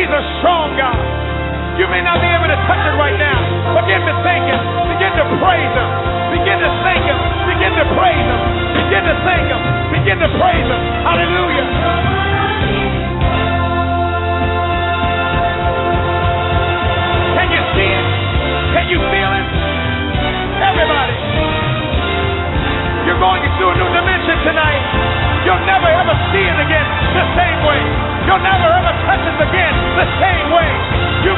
He's a strong God. You may not be able to touch it right now. Begin to thank Him. Begin to praise Him. Begin to thank Him. Begin to praise Him. Begin to thank Him. Begin to praise Him. Hallelujah. Can you see it? Can you feel it? Everybody. You're going into a new dimension tonight. You'll never ever see it again the same way. You'll never ever touch it again the same way. You